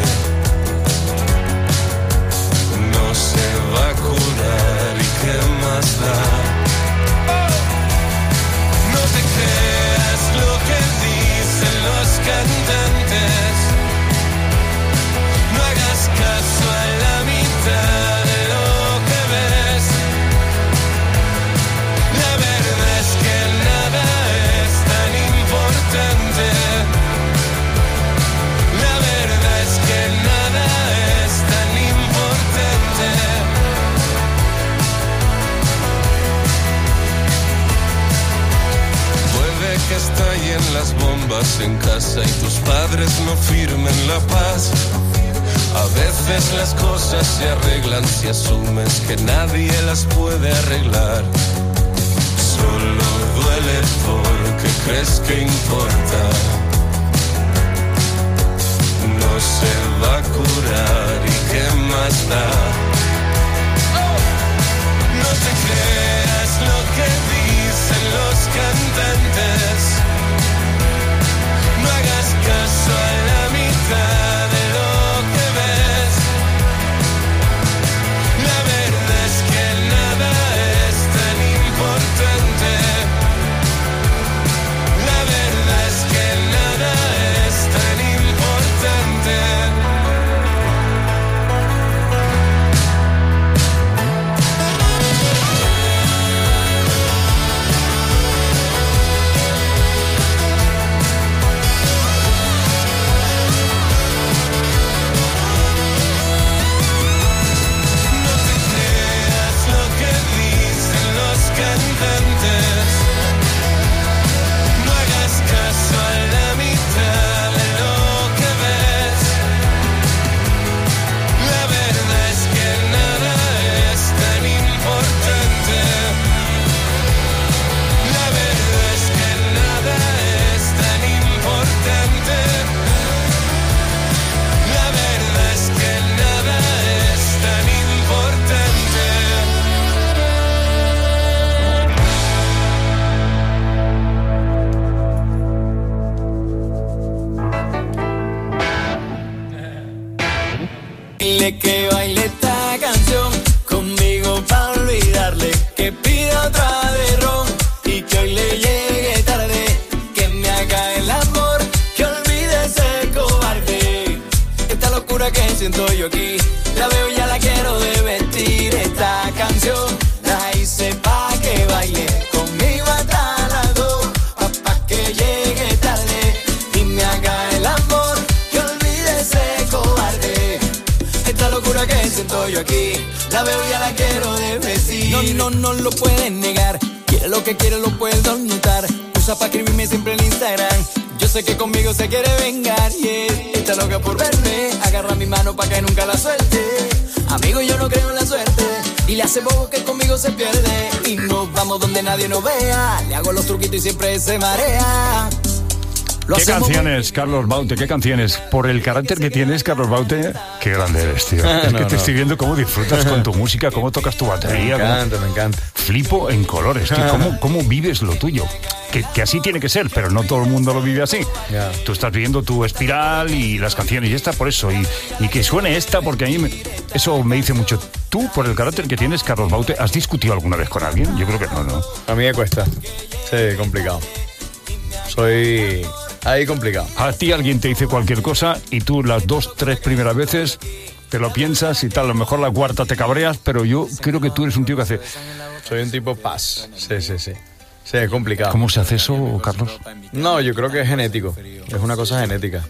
No se va a curar y qué más da. No te creas lo que dicen los cantantes. No hagas caso a la mitad de lo que ves. La verdad es que nada es tan importante. La verdad es que nada es tan importante. Puede que estallen las bombas en casa y tus padres no firmen la paz. A veces las cosas se arreglan si asumes que nadie las puede arreglar. Solo duele porque crees que importa. No se va a curar y qué más da. No te creas lo que dicen los cantantes. No hagas caso a la mitad de lo que ves. La verdad es que nada es tan importante. La verdad es aquí. La veo y ya la quiero de vestir. No, no, no lo pueden negar. Quiere lo que quiere, lo puedo notar. Usa pa' escribirme siempre en Instagram. Yo sé que conmigo se quiere vengar, yeah. Está loca por verme. Agarra mi mano pa' que nunca la suelte. Amigo, yo no creo en la suerte. Dile a ese bobo que conmigo se pierde. Y nos vamos donde nadie nos vea. Le hago los truquitos y siempre se marea. Lo ¿Qué hacemos canciones, Carlos Baute? ¿Qué canciones? Por el carácter que tienes, Carlos Baute, qué grande eres, tío. Ah, es no, que te no. estoy viendo cómo disfrutas con tu música, cómo tocas tu batería. Me encanta, cómo... me encanta. Flipo en colores. Tío. ¿Cómo, ¿Cómo vives lo tuyo? Que, que así tiene que ser, pero no todo el mundo lo vive así. Yeah. Tú estás viendo tu espiral y las canciones y esta por eso. Y, y que suene esta porque a mí me, eso me dice mucho. Tú, por el carácter que tienes, Carlos Baute, ¿has discutido alguna vez con alguien? Yo creo que no, ¿no? A mí me cuesta. Sí, complicado. Soy... ahí complicado. A ti alguien te dice cualquier cosa y tú las dos, tres primeras veces te lo piensas y tal. A lo mejor la cuarta te cabreas, pero yo creo que tú eres un tío que hace... Soy un tipo paz. Sí, sí, sí. Sí, es complicado. ¿Cómo se hace eso, Carlos? No, yo creo que es genético. Es una cosa genética.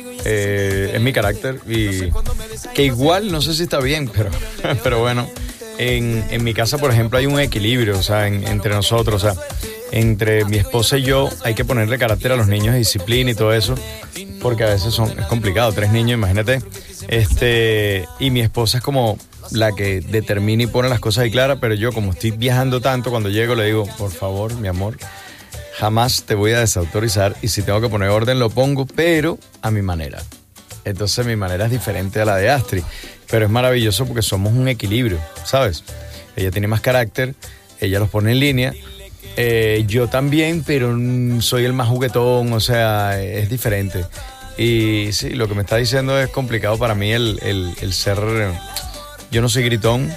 Eh, es mi carácter y que igual no sé si está bien, pero, pero bueno, en, en mi casa, por ejemplo, hay un equilibrio, o sea, en, entre nosotros, o sea, entre mi esposa y yo hay que ponerle carácter a los niños, disciplina y todo eso, porque a veces son, es complicado, tres niños, imagínate, este, y mi esposa es como la que determina y pone las cosas ahí claras, pero yo como estoy viajando tanto, cuando llego le digo, por favor, mi amor, jamás te voy a desautorizar y si tengo que poner orden lo pongo, pero a mi manera. Entonces mi manera es diferente a la de Astrid, pero es maravilloso porque somos un equilibrio, ¿sabes? Ella tiene más carácter, ella los pone en línea, eh, yo también, pero soy el más juguetón, o sea, es diferente. Y sí, lo que me está diciendo es complicado para mí el, el, el ser... Yo no soy gritón,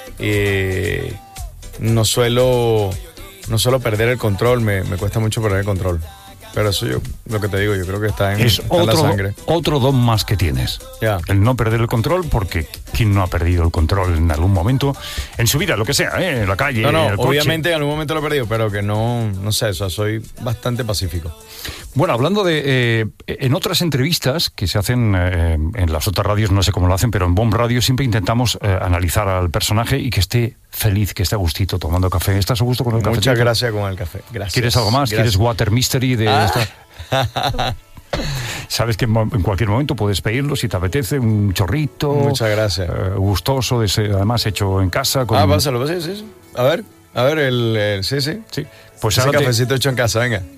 eh, no suelo... No suelo perder el control, me, me cuesta mucho perder el control. Pero eso yo, lo que te digo, yo creo que está en, es está en otro, la sangre. otro don más que tienes. Yeah. El no perder el control, porque ¿quién no ha perdido el control en algún momento? En su vida, lo que sea, ¿eh? En la calle, No, no, en el coche. obviamente en algún momento lo he perdido, pero que no, no sé, o sea, soy bastante pacífico. Bueno, hablando de... Eh, en otras entrevistas que se hacen eh, en las otras radios, no sé cómo lo hacen, pero en Bomb Radio siempre intentamos eh, analizar al personaje y que esté feliz, que esté a gustito tomando café. ¿Estás a gusto con el café? Muchas gracias con el café. Gracias. ¿Quieres algo más? Gracias. ¿Quieres Water Mystery de Ah. esta? Sabes que en en cualquier momento puedes pedirlo si te apetece, un chorrito. Muchas gracias. eh, gustoso, de ese, además hecho en casa. Con... Ah, pásalo, sí, sí, sí. A ver, a ver, el, el sí, sí. Sí. Pues Ese ahora te- cafecito hecho en casa, venga.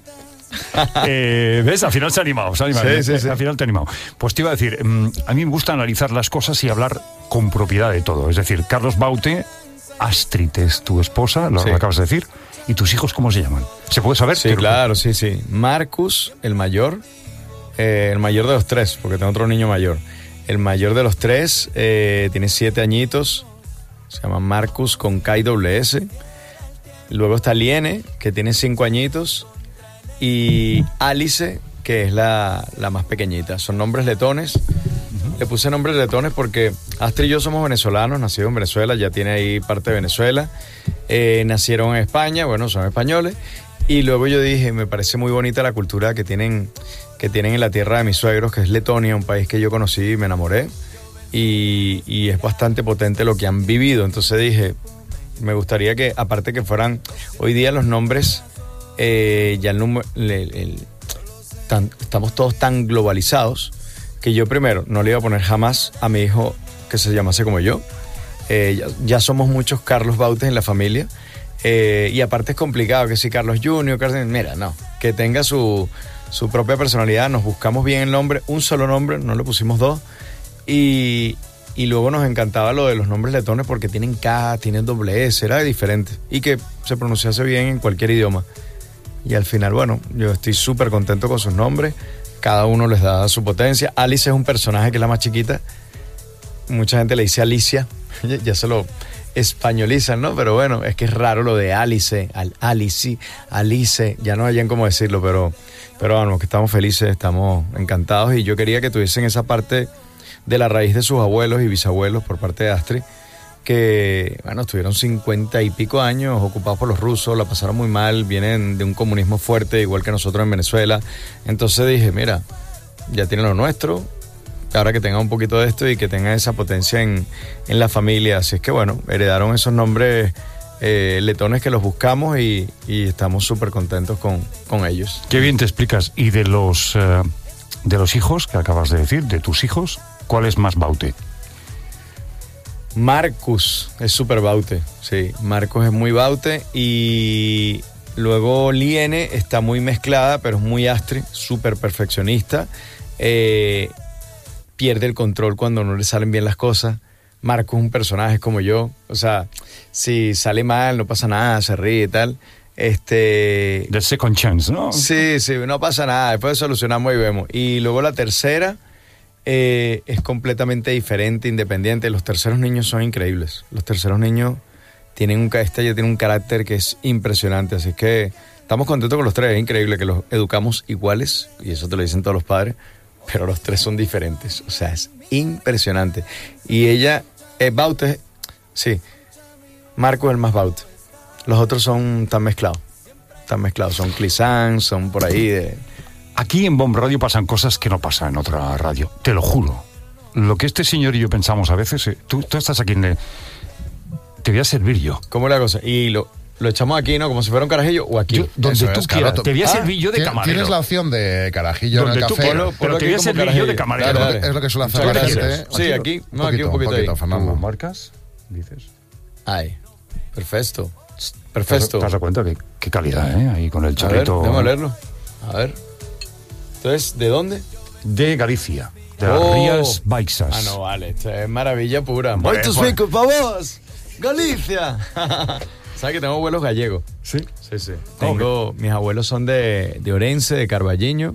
Eh, ¿Ves? Al final se ha animado, se ha animado. Sí, sí, sí. Al final te ha animado. Pues te iba a decir, mm, a mí me gusta analizar las cosas y hablar con propiedad de todo. Es decir, Carlos Baute, Astrid es tu esposa, lo Sí. acabas de decir. ¿Y tus hijos cómo se llaman? ¿Se puede saber? Sí, claro, sí, sí. Marcus, el mayor, eh, el mayor de los tres, porque tengo otro niño mayor. El mayor de los tres eh, tiene siete añitos, se llama Marcus con K y doble S. Luego está Liene, que tiene cinco añitos, y Alice, que es la, la más pequeñita. Son nombres letones. Le puse nombres letones porque Astrid y yo somos venezolanos, nacidos en Venezuela, ya tiene ahí parte de Venezuela. Eh, nacieron en España, bueno, son españoles. Y luego yo dije, me parece muy bonita la cultura que tienen, que tienen en la tierra de mis suegros, que es Letonia, un país que yo conocí y me enamoré. Y, y es bastante potente lo que han vivido. Entonces dije, me gustaría que, aparte que fueran, hoy día los nombres, eh, ya el número, el, el, tan, estamos todos tan globalizados, que yo primero no le iba a poner jamás a mi hijo que se llamase como yo. Eh, ya, ya somos muchos Carlos Bautes en la familia. Eh, y aparte es complicado que si Carlos junior, Carlos, mira, no, que tenga su, su propia personalidad. Nos buscamos bien el nombre, un solo nombre, no le pusimos dos. Y, y luego nos encantaba lo de los nombres letones porque tienen K, tienen doble S, era diferente. Y que se pronunciase bien en cualquier idioma. Y al final, bueno, yo estoy súper contento con sus nombres. Cada uno les da su potencia. Alice es un personaje que es la más chiquita. Mucha gente le dice Alicia. Ya se lo españolizan, ¿no? Pero bueno, es que es raro lo de Alice, al Alice, Alice. Ya no hayan cómo decirlo, pero, pero vamos, que estamos felices, estamos encantados. Y yo quería que tuviesen esa parte de la raíz de sus abuelos y bisabuelos por parte de Astrid, que, bueno, estuvieron cincuenta y pico años ocupados por los rusos, la pasaron muy mal, vienen de un comunismo fuerte, igual que nosotros en Venezuela. Entonces dije, mira, ya tienen lo nuestro, ahora que tenga un poquito de esto y que tenga esa potencia en, en la familia. Así es que bueno, heredaron esos nombres eh, letones que los buscamos y, y estamos súper contentos con, con ellos. Qué bien te explicas. Y de los, eh, de los hijos que acabas de decir, de tus hijos, ¿cuál es más baute? Marcus es súper baute, sí, Marcus es muy baute y luego Liene está muy mezclada, pero es muy astri, súper perfeccionista, eh, pierde el control cuando no le salen bien las cosas. Marcus es un personaje como yo, o sea, si sale mal no pasa nada, se ríe y tal. Este... The second chance, ¿no? Sí, sí, no pasa nada, después solucionamos y vemos. Y luego la tercera... Eh, es completamente diferente, independiente. Los terceros niños son increíbles. Los terceros niños tienen un, esta ya tiene un carácter que es impresionante. Así que estamos contentos con los tres. Es increíble que los educamos iguales, y eso te lo dicen todos los padres, pero los tres son diferentes. O sea, es impresionante. Y ella es baute, sí. Marco es el más baute. Los otros son tan mezclados. Tan mezclados. Son clisán, son por ahí de... Aquí en Bomb Radio pasan cosas que no pasan en otra radio, te lo juro. Lo que este señor y yo pensamos a veces, eh, tú, tú estás aquí en... El, te voy a servir yo. ¿Cómo es la cosa? Y lo, lo echamos aquí, ¿no? Como si fuera un carajillo o aquí. Yo, donde Eso tú es, quieras. Carrato. Te voy a Ah, servir yo de camarero. Tienes la opción de carajillo donde en el tú café. quieras, pero te voy a servir yo de camarero. Dale, dale. Es lo que suele hacer la gente. Sí, aquí, no, aquí un poquito, poquito ahí. Fernando. ¿Marcas? Dices. Ay, perfecto. Perfecto. ¿Te das cuenta? Qué, qué calidad, ¿eh? Ahí con el chorrito. A ver, déjame leerlo. A ver. Entonces, ¿de dónde? De Galicia. De las Oh. Rías Baixas. Ah, no, vale. Esto es maravilla pura. Bueno, ¡Muchos bueno. ricos para vos! ¡Galicia! ¿Sabes que tengo abuelos gallegos? Sí. Sí, sí. Tengo, mis abuelos son de, de Orense, de Carballiño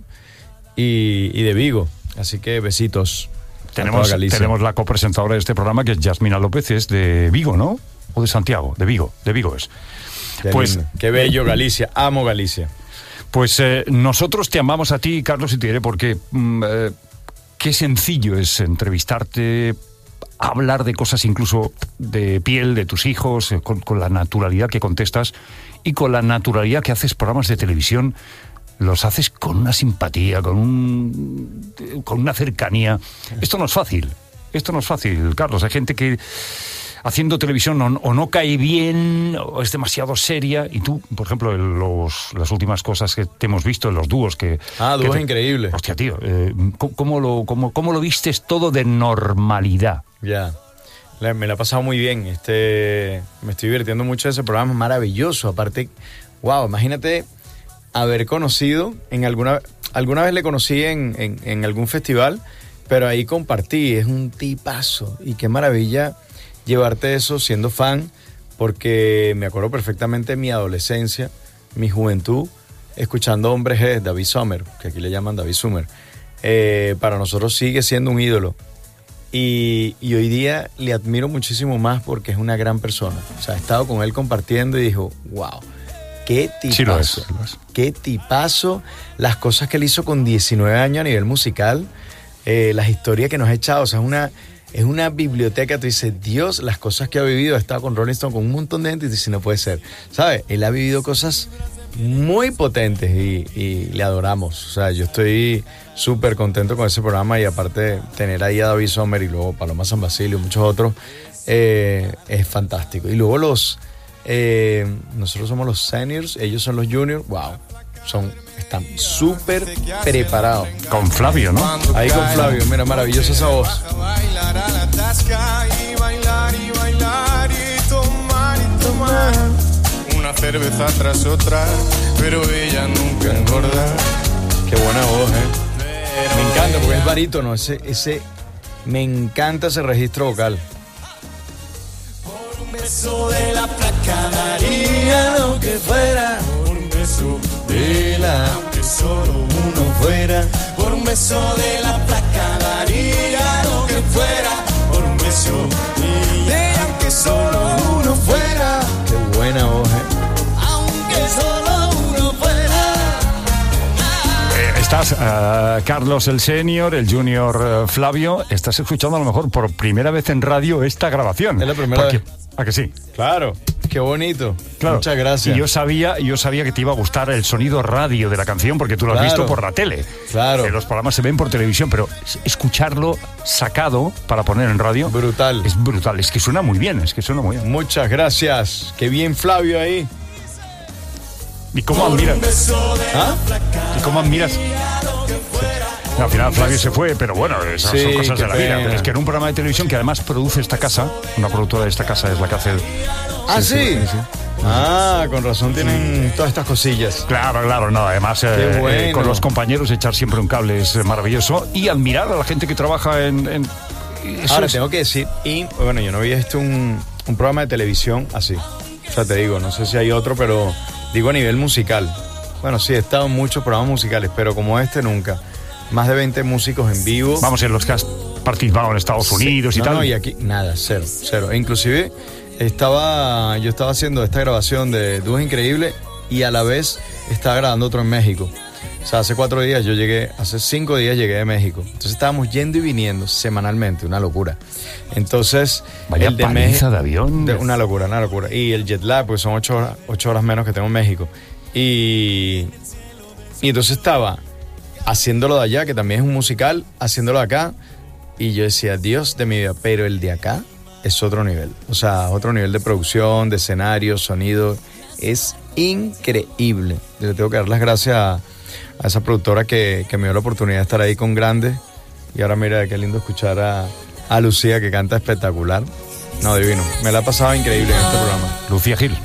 y, y de Vigo. Así que besitos. Tenemos, tenemos la copresentadora de este programa, que es Yasmina López, es de Vigo, ¿no? O de Santiago, de Vigo, de Vigo es. Qué pues lindo. Qué bello Galicia, amo Galicia. Pues eh, nosotros te amamos a ti, Carlos, y te diré porque mm, eh, qué sencillo es entrevistarte, hablar de cosas incluso de piel, de tus hijos, eh, con, con la naturalidad que contestas y con la naturalidad que haces programas de televisión. Los haces con una simpatía, con un, con una cercanía. Esto no es fácil, esto no es fácil, Carlos. Hay gente que haciendo televisión o, o no cae bien, o es demasiado seria, y tú, por ejemplo, en los, las últimas cosas que te hemos visto en los dúos que... Ah, dúos que te, increíbles. Hostia, tío, eh, ¿cómo, cómo, lo, cómo, ¿cómo lo vistes todo de normalidad? Ya, la, me la he pasado muy bien, este, me estoy divirtiendo mucho de ese programa, maravilloso, aparte, wow, imagínate haber conocido, en alguna, alguna vez le conocí en, en, en algún festival, pero ahí compartí, es un tipazo, y qué maravilla llevarte eso siendo fan, porque me acuerdo perfectamente de mi adolescencia, mi juventud, escuchando Hombre G, David Sommer, que aquí le llaman David Sommer. Eh, para nosotros sigue siendo un ídolo. Y, y hoy día le admiro muchísimo más porque es una gran persona. O sea, he estado con él compartiendo y dijo, wow, qué tipazo. Sí, lo es, lo es. Qué tipazo. Las cosas que él hizo con diecinueve años a nivel musical, eh, las historias que nos ha echado, o sea, es una... Es una biblioteca, tú dices, Dios, las cosas que ha vivido, ha estado con Rolling Stone, con un montón de gente, y dices, no puede ser. ¿Sabes? Él ha vivido cosas muy potentes y, y le adoramos. O sea, yo estoy súper contento con ese programa y aparte tener ahí a David Sommer y luego Paloma San Basilio y muchos otros, eh, es fantástico. Y luego los, eh, nosotros somos los seniors, ellos son los juniors, wow, son... Están súper preparados. Con Flavio, ¿no? Ahí con Flavio, mira, maravillosa esa voz. Bailar a la tasca y bailar y bailar y tomar y tomar una cerveza tras otra, pero ella nunca engorda. Qué buena voz, ¿eh? Me encanta porque es barítono, ese, ese, me encanta ese registro vocal. Por un beso de la placa daría lo que fuera. Por un beso de la, aunque solo uno fuera. Por un beso de la placa daría lo que fuera. Por un beso de aunque solo uno fuera. Qué buena voz, ¿eh? Aunque solo uno fuera. Eh, estás, uh, Carlos el senior, el junior uh, Flavio, estás escuchando a lo mejor por primera vez en radio esta grabación. Es la primera Porque, vez. ¿a que sí? Claro. qué bonito. Claro. Muchas gracias. Y yo sabía, yo sabía que te iba a gustar el sonido radio de la canción porque tú lo has Claro. visto por la tele. Claro. Eh, los programas se ven por televisión, pero escucharlo sacado para poner en radio. Brutal. Es brutal. Es que suena muy bien, es que suena muy bien. Muchas gracias. Qué bien Flavio ahí. ¿Y cómo admiras? ¿Ah? ¿Y cómo admiras? Al final Flavio se fue, pero bueno, esas Sí, son cosas qué de la vida. pena. Es que en un programa de televisión que además produce esta casa, una productora de esta casa es la que hace... el- ¿Ah, sí? Ah, con razón tienen todas estas cosillas. Claro, claro, no, además eh, Qué bueno. eh, con los compañeros echar siempre un cable es eh, maravilloso y admirar a la gente que trabaja en... en- eso Ahora es- tengo que decir, y bueno, yo no había visto un, un programa de televisión así. O sea, te digo, no sé si hay otro, pero digo a nivel musical. Bueno, sí, he estado en muchos programas musicales, pero como este nunca. Más de veinte músicos en vivo. Vamos, en los que has participado en Estados Unidos Sí, y no, tal. No, y aquí nada, cero, cero. E inclusive estaba, yo estaba haciendo esta grabación de Dúo Increíble y a la vez estaba grabando otro en México. O sea, hace cuatro días yo llegué, hace cinco días llegué de México. Entonces estábamos yendo y viniendo semanalmente, una locura. Entonces, Vaya el de paliza México, de avión. de- una locura, una locura. Y el jet lag, pues son ocho horas, ocho horas menos que tengo en México. Y, y entonces estaba haciéndolo de allá, que también es un musical, haciéndolo de acá. Y yo decía, Dios de mi vida, pero el de acá es otro nivel. O sea, otro nivel de producción, de escenario, sonido. Es increíble. Le tengo que dar las gracias a, a esa productora que, que me dio la oportunidad de estar ahí con grandes. Y ahora mira, qué lindo escuchar a, a Lucía, que canta espectacular. No, divino. Me la ha pasado increíble en este programa. Lucía Gil.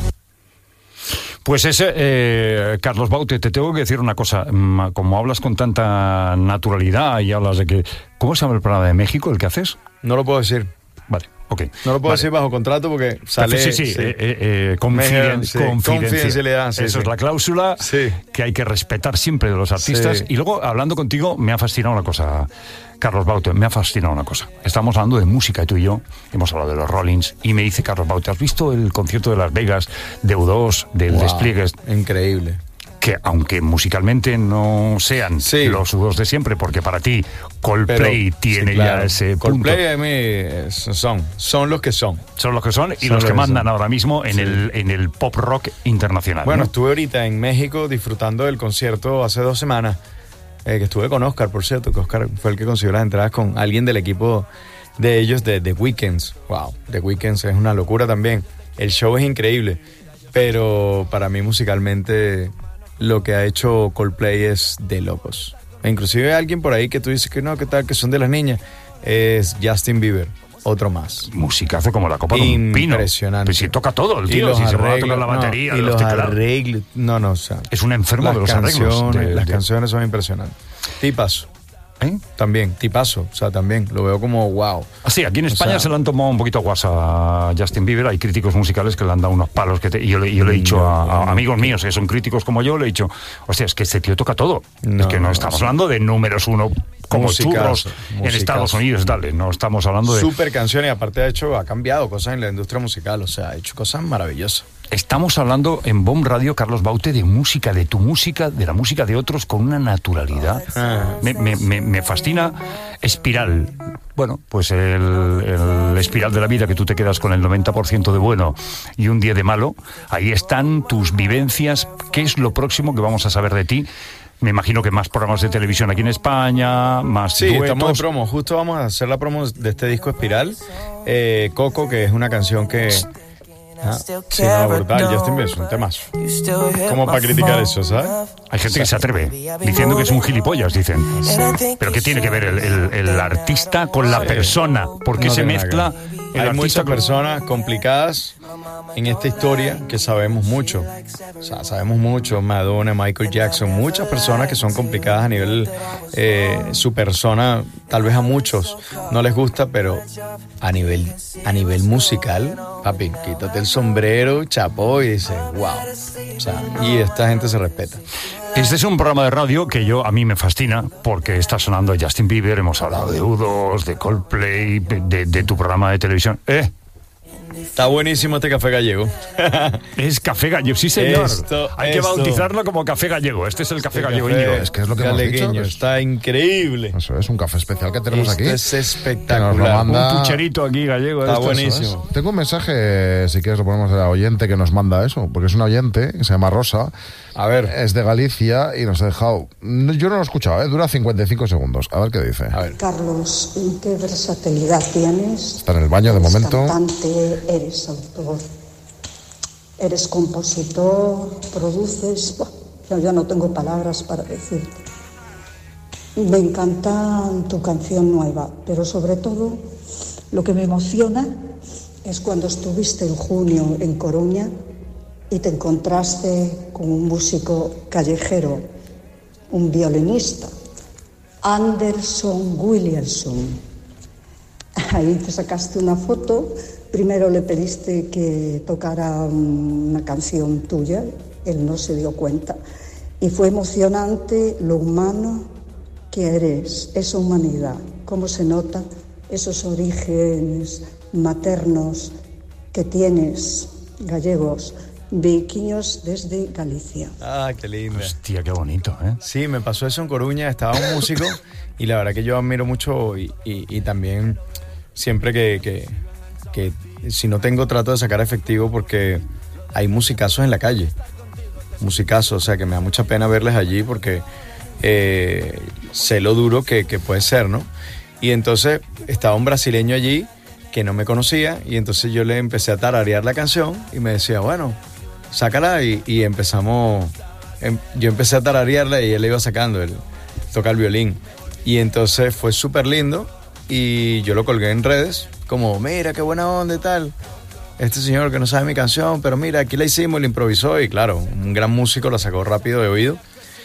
Pues ese, eh, Carlos Baute, te tengo que decir una cosa. Mm, Como hablas con tanta naturalidad y hablas de que... ¿Cómo se llama el programa de México, el que haces? No lo puedo decir. Vale, ok. No lo puedo Vale. decir bajo contrato porque sale... Sí, sí, sí. Eh, eh, eh, confiden- Sí, confidencia. confidencialidad, sí, Eso sí. es la cláusula que hay que respetar siempre de los artistas. Sí. Y luego, hablando contigo, me ha fascinado una cosa, Carlos Baute, me ha fascinado una cosa. Estamos hablando de música, tú y yo, hemos hablado de los Rollins, y me dice Carlos Baute, ¿has visto el concierto de Las Vegas, de U dos, del Wow, despliegue? Increíble. Que aunque musicalmente no sean los U dos de siempre, porque para ti Coldplay Pero, tiene sí, claro. ya ese Coldplay punto. a mí es- son, son los que son. Son los que son y Son los que los que mandan son. ahora mismo en, Sí. el, en el pop rock internacional. Bueno, ¿no? estuve ahorita en México disfrutando del concierto hace dos semanas, eh, que estuve con Oscar, por cierto, que Oscar fue el que consiguió las entradas con alguien del equipo de ellos, de The Weeknd's. Wow, The Weeknd's es una locura también. El show es increíble, pero para mí musicalmente lo que ha hecho Coldplay es de locos. E inclusive hay alguien por ahí que tú dices que no, que tal, que son de las niñas, es Justin Bieber. Otro más. Musicazo como la copa de un pino. Impresionante. Pues si toca todo el Y tío, los si se va a arreglos, tocar la no, batería, y los los teclados. arreglos. No, no, o sea. Es un enfermo las de los arreglos. canciones, de- las de- canciones son impresionantes. Tipazo. ¿Eh? También, tipazo. O sea, también lo veo como wow. Ah, sí, aquí en O España sea, se le han tomado un poquito guasa a Justin Bieber. Hay críticos musicales que le han dado unos palos. Que te- y yo, le- yo le he dicho a, a amigos míos que son críticos como yo, le he dicho, hostia, es que este tío toca todo. No, es que no, no, estamos sí. hablando de números uno como Musicazo, churros en musicazo. Estados Unidos, dale. No estamos hablando de... Súper canción y aparte ha hecho, ha cambiado cosas en la industria musical. O sea, ha hecho cosas maravillosas. Estamos hablando en Bomb Radio, Carlos Baute, de música, de tu música, de la música de otros, con una naturalidad. Ah. Me, me- me- me fascina. Espiral. Bueno, pues el, el espiral de la vida, que tú te quedas con el noventa por ciento de bueno y un diez de malo. Ahí están tus vivencias. ¿Qué es lo próximo que vamos a saber de ti? Me imagino que más programas de televisión aquí en España, más Sí, estamos de duetos. promo. Justo vamos a hacer la promo de este disco Espiral. Eh, Coco, que es una canción que... Ah, sí, no, brutal. Justin Bieber es un temazo. ¿Cómo para criticar eso, sabes? Hay gente que se atreve, diciendo que es un gilipollas, dicen. Pero ¿qué tiene que ver el, el- el artista con la Sí. persona? ¿Por qué No se tiene nada mezcla que ver. el Hay artista muchas con- personas complicadas en esta historia que sabemos mucho. O sea, sabemos mucho. Madonna, Michael Jackson, muchas personas que son complicadas a nivel... eh, su persona, tal vez a muchos no les gusta, pero a nivel, a nivel musical, papi, quítate el sombrero, chapó y dices, wow. O sea, y esta gente se respeta. Este es un programa de radio que yo a mí me fascina porque está sonando Justin Bieber, hemos hablado de U dos, de Coldplay, de, de tu programa de televisión. ¿Eh? Está buenísimo este café gallego. Es café gallego, sí señor. Esto, Hay que esto. bautizarlo como café gallego. Este es el café Este gallego. café Íñigo. Es que es lo que hemos dicho. Galegueño, Es- está increíble. Eso es un café especial que tenemos Esto aquí. es Que nos espectacular. lo manda- Un pucherito aquí gallego. Está esto, buenísimo. eso es. Tengo un mensaje, si quieres lo ponemos de la oyente que nos manda eso, porque es una oyente que se llama Rosa. A ver. Es de Galicia y nos ha dejado. no, Yo no lo he escuchado, ¿eh? Dura cincuenta y cinco segundos. A ver qué dice. A ver. Carlos, ¿qué versatilidad tienes? Está en el baño de Eres momento. cantante, eres autor, eres compositor, produces. Buah, yo ya no tengo palabras para decirte. Me encanta tu canción nueva, pero sobre todo lo que me emociona es cuando estuviste en junio en Coruña y te encontraste con un músico callejero, un violinista, Anderson Williamson. Ahí te sacaste una foto, primero le pediste que tocara una canción tuya, él no se dio cuenta, y fue emocionante lo humano que eres, esa humanidad, cómo se nota esos orígenes maternos que tienes, gallegos, viquiños desde Galicia. Ah, qué lindo. Hostia, qué bonito, ¿eh? Sí, me pasó eso en Coruña, estaba un músico y la verdad que yo admiro mucho y, y, y también siempre que, que, que si no tengo trato de sacar efectivo porque hay musicazos en la calle, musicazos, o sea que me da mucha pena verles allí porque eh, sé lo duro que, que puede ser, ¿no? Y entonces estaba un brasileño allí que no me conocía y entonces yo le empecé a tararear la canción y me decía, bueno, sácala y, y empezamos, em, yo empecé a tararearla y él le iba sacando, él toca el violín y entonces fue súper lindo y yo lo colgué en redes como, mira qué buena onda y tal, este señor que no sabe mi canción, pero mira, aquí la hicimos, la improvisó y claro, un gran músico la sacó rápido de oído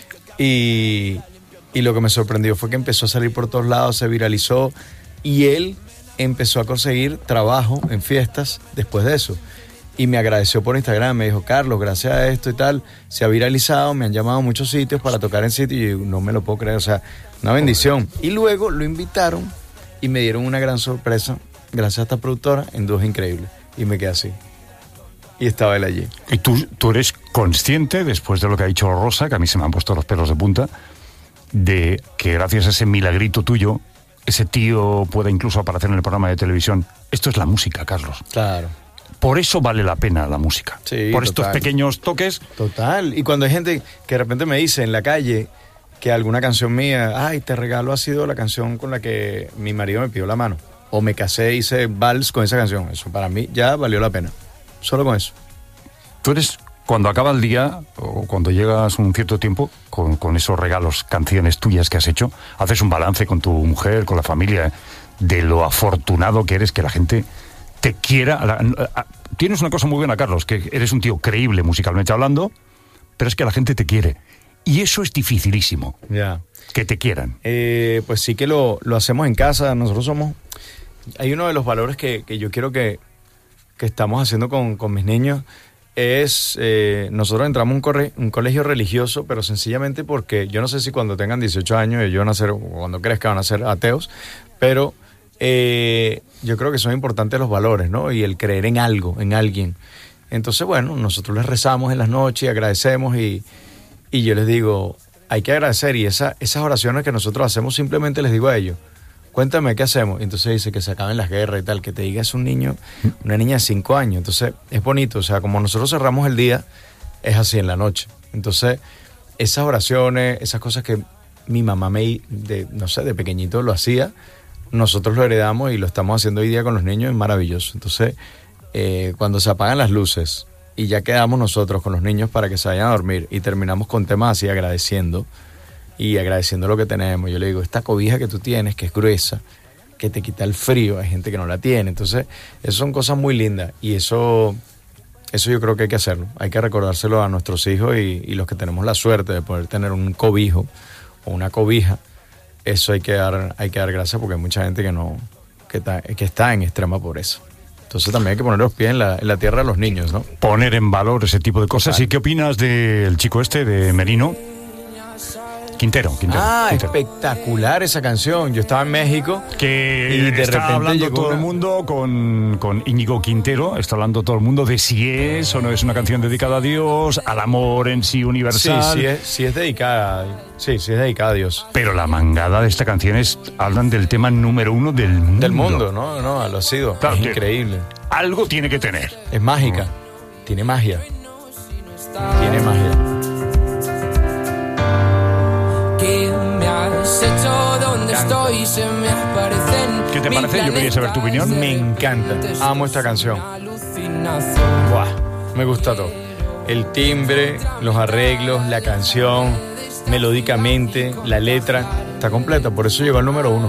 y, y lo que me sorprendió fue que empezó a salir por todos lados, se viralizó y él empezó a conseguir trabajo en fiestas después de eso. Y me agradeció por Instagram, me dijo, Carlos, gracias a esto y tal, se ha viralizado, me han llamado a muchos sitios para tocar en sitios y yo no me lo puedo creer, o sea, una bendición. Y luego lo invitaron y me dieron una gran sorpresa, gracias a esta productora, en Dúos Increíbles. Y me quedé así. Y estaba él allí. Y tú, tú eres consciente, después de lo que ha dicho Rosa, que a mí se me han puesto los pelos de punta, de que gracias a ese milagrito tuyo, ese tío pueda incluso aparecer en el programa de televisión. Esto es la música, Carlos. Claro. Por eso vale la pena la música. Sí, por total. estos pequeños toques. Total. Y cuando hay gente que de repente me dice en la calle que alguna canción mía, ay, te regalo ha sido la canción con la que mi marido me pidió la mano. O me casé, hice vals con esa canción. Eso para mí ya valió la pena. Solo con eso. Tú eres, cuando acaba el día, o cuando llegas un cierto tiempo, con, con esos regalos, canciones tuyas que has hecho, haces un balance con tu mujer, con la familia, de lo afortunado que eres, que la gente te quiera. La, a, tienes una cosa muy buena, Carlos, que eres un tío creíble musicalmente hablando, pero es que la gente te quiere. Y eso es dificilísimo. Ya. Que te quieran. Eh, pues sí que lo, lo hacemos en casa. Nosotros somos... Hay uno de los valores que, que yo quiero que, que estamos haciendo con, con mis niños, es... Eh, nosotros entramos a un, corre, un colegio religioso, pero sencillamente porque yo no sé si cuando tengan dieciocho años ellos van a ser, o cuando crezcan van a ser ateos, pero eh, yo creo que son importantes los valores, ¿no? Y el creer en algo, en alguien. Entonces, bueno, nosotros les rezamos en las noches y agradecemos y, y yo les digo, hay que agradecer y esa, esas oraciones que nosotros hacemos simplemente les digo a ellos, cuéntame qué hacemos. Y entonces dice que se acaben las guerras y tal, que te diga es un niño, una niña de cinco años. Entonces es bonito, o sea, como nosotros cerramos el día, es así en la noche. Entonces esas oraciones, esas cosas que mi mamá me, de, no sé, de pequeñito lo hacía, nosotros lo heredamos y lo estamos haciendo hoy día con los niños, es maravilloso. Entonces eh, cuando se apagan las luces y ya quedamos nosotros con los niños para que se vayan a dormir y terminamos con temas así agradeciendo, y agradeciendo lo que tenemos. Yo le digo, esta cobija que tú tienes, que es gruesa, que te quita el frío, hay gente que no la tiene. Entonces, eso son cosas muy lindas y eso, eso yo creo que hay que hacerlo. Hay que recordárselo a nuestros hijos y, y los que tenemos la suerte de poder tener un cobijo o una cobija. Eso hay que dar, hay que dar gracias porque hay mucha gente que, no, que, está, que está en extrema pobreza. Entonces también hay que poner los pies en la, en la tierra a los niños, ¿no? Poner en valor ese tipo de cosas. Total. ¿Y qué opinas del chico este, de Merino? Quintero, Quintero. Ah, Quintero. espectacular esa canción. Yo estaba en México que y de está repente hablando llegó todo una- el mundo con, con Íñigo Quintero, está hablando todo el mundo de si es o no es una canción dedicada a Dios, al amor en sí Sí, universal. sí es, sí es dedicada. Sí, sí es dedicada a Dios. Pero la mangada de esta canción es, hablan del tema número uno del mundo. Del mundo, ¿no? No, lo ha sido. Claro, es que increíble. Algo tiene que tener. Es mágica. Tiene magia. Tiene magia. ¿Qué me has hecho? ¿Dónde estoy? Se me aparecen. ¿Qué te mil parece? Yo quería saber tu opinión. Me encanta. Amo esta canción. Buah, me gusta todo. El timbre, los arreglos, la canción, melódicamente, la letra, está completa. Por eso llegó al número uno.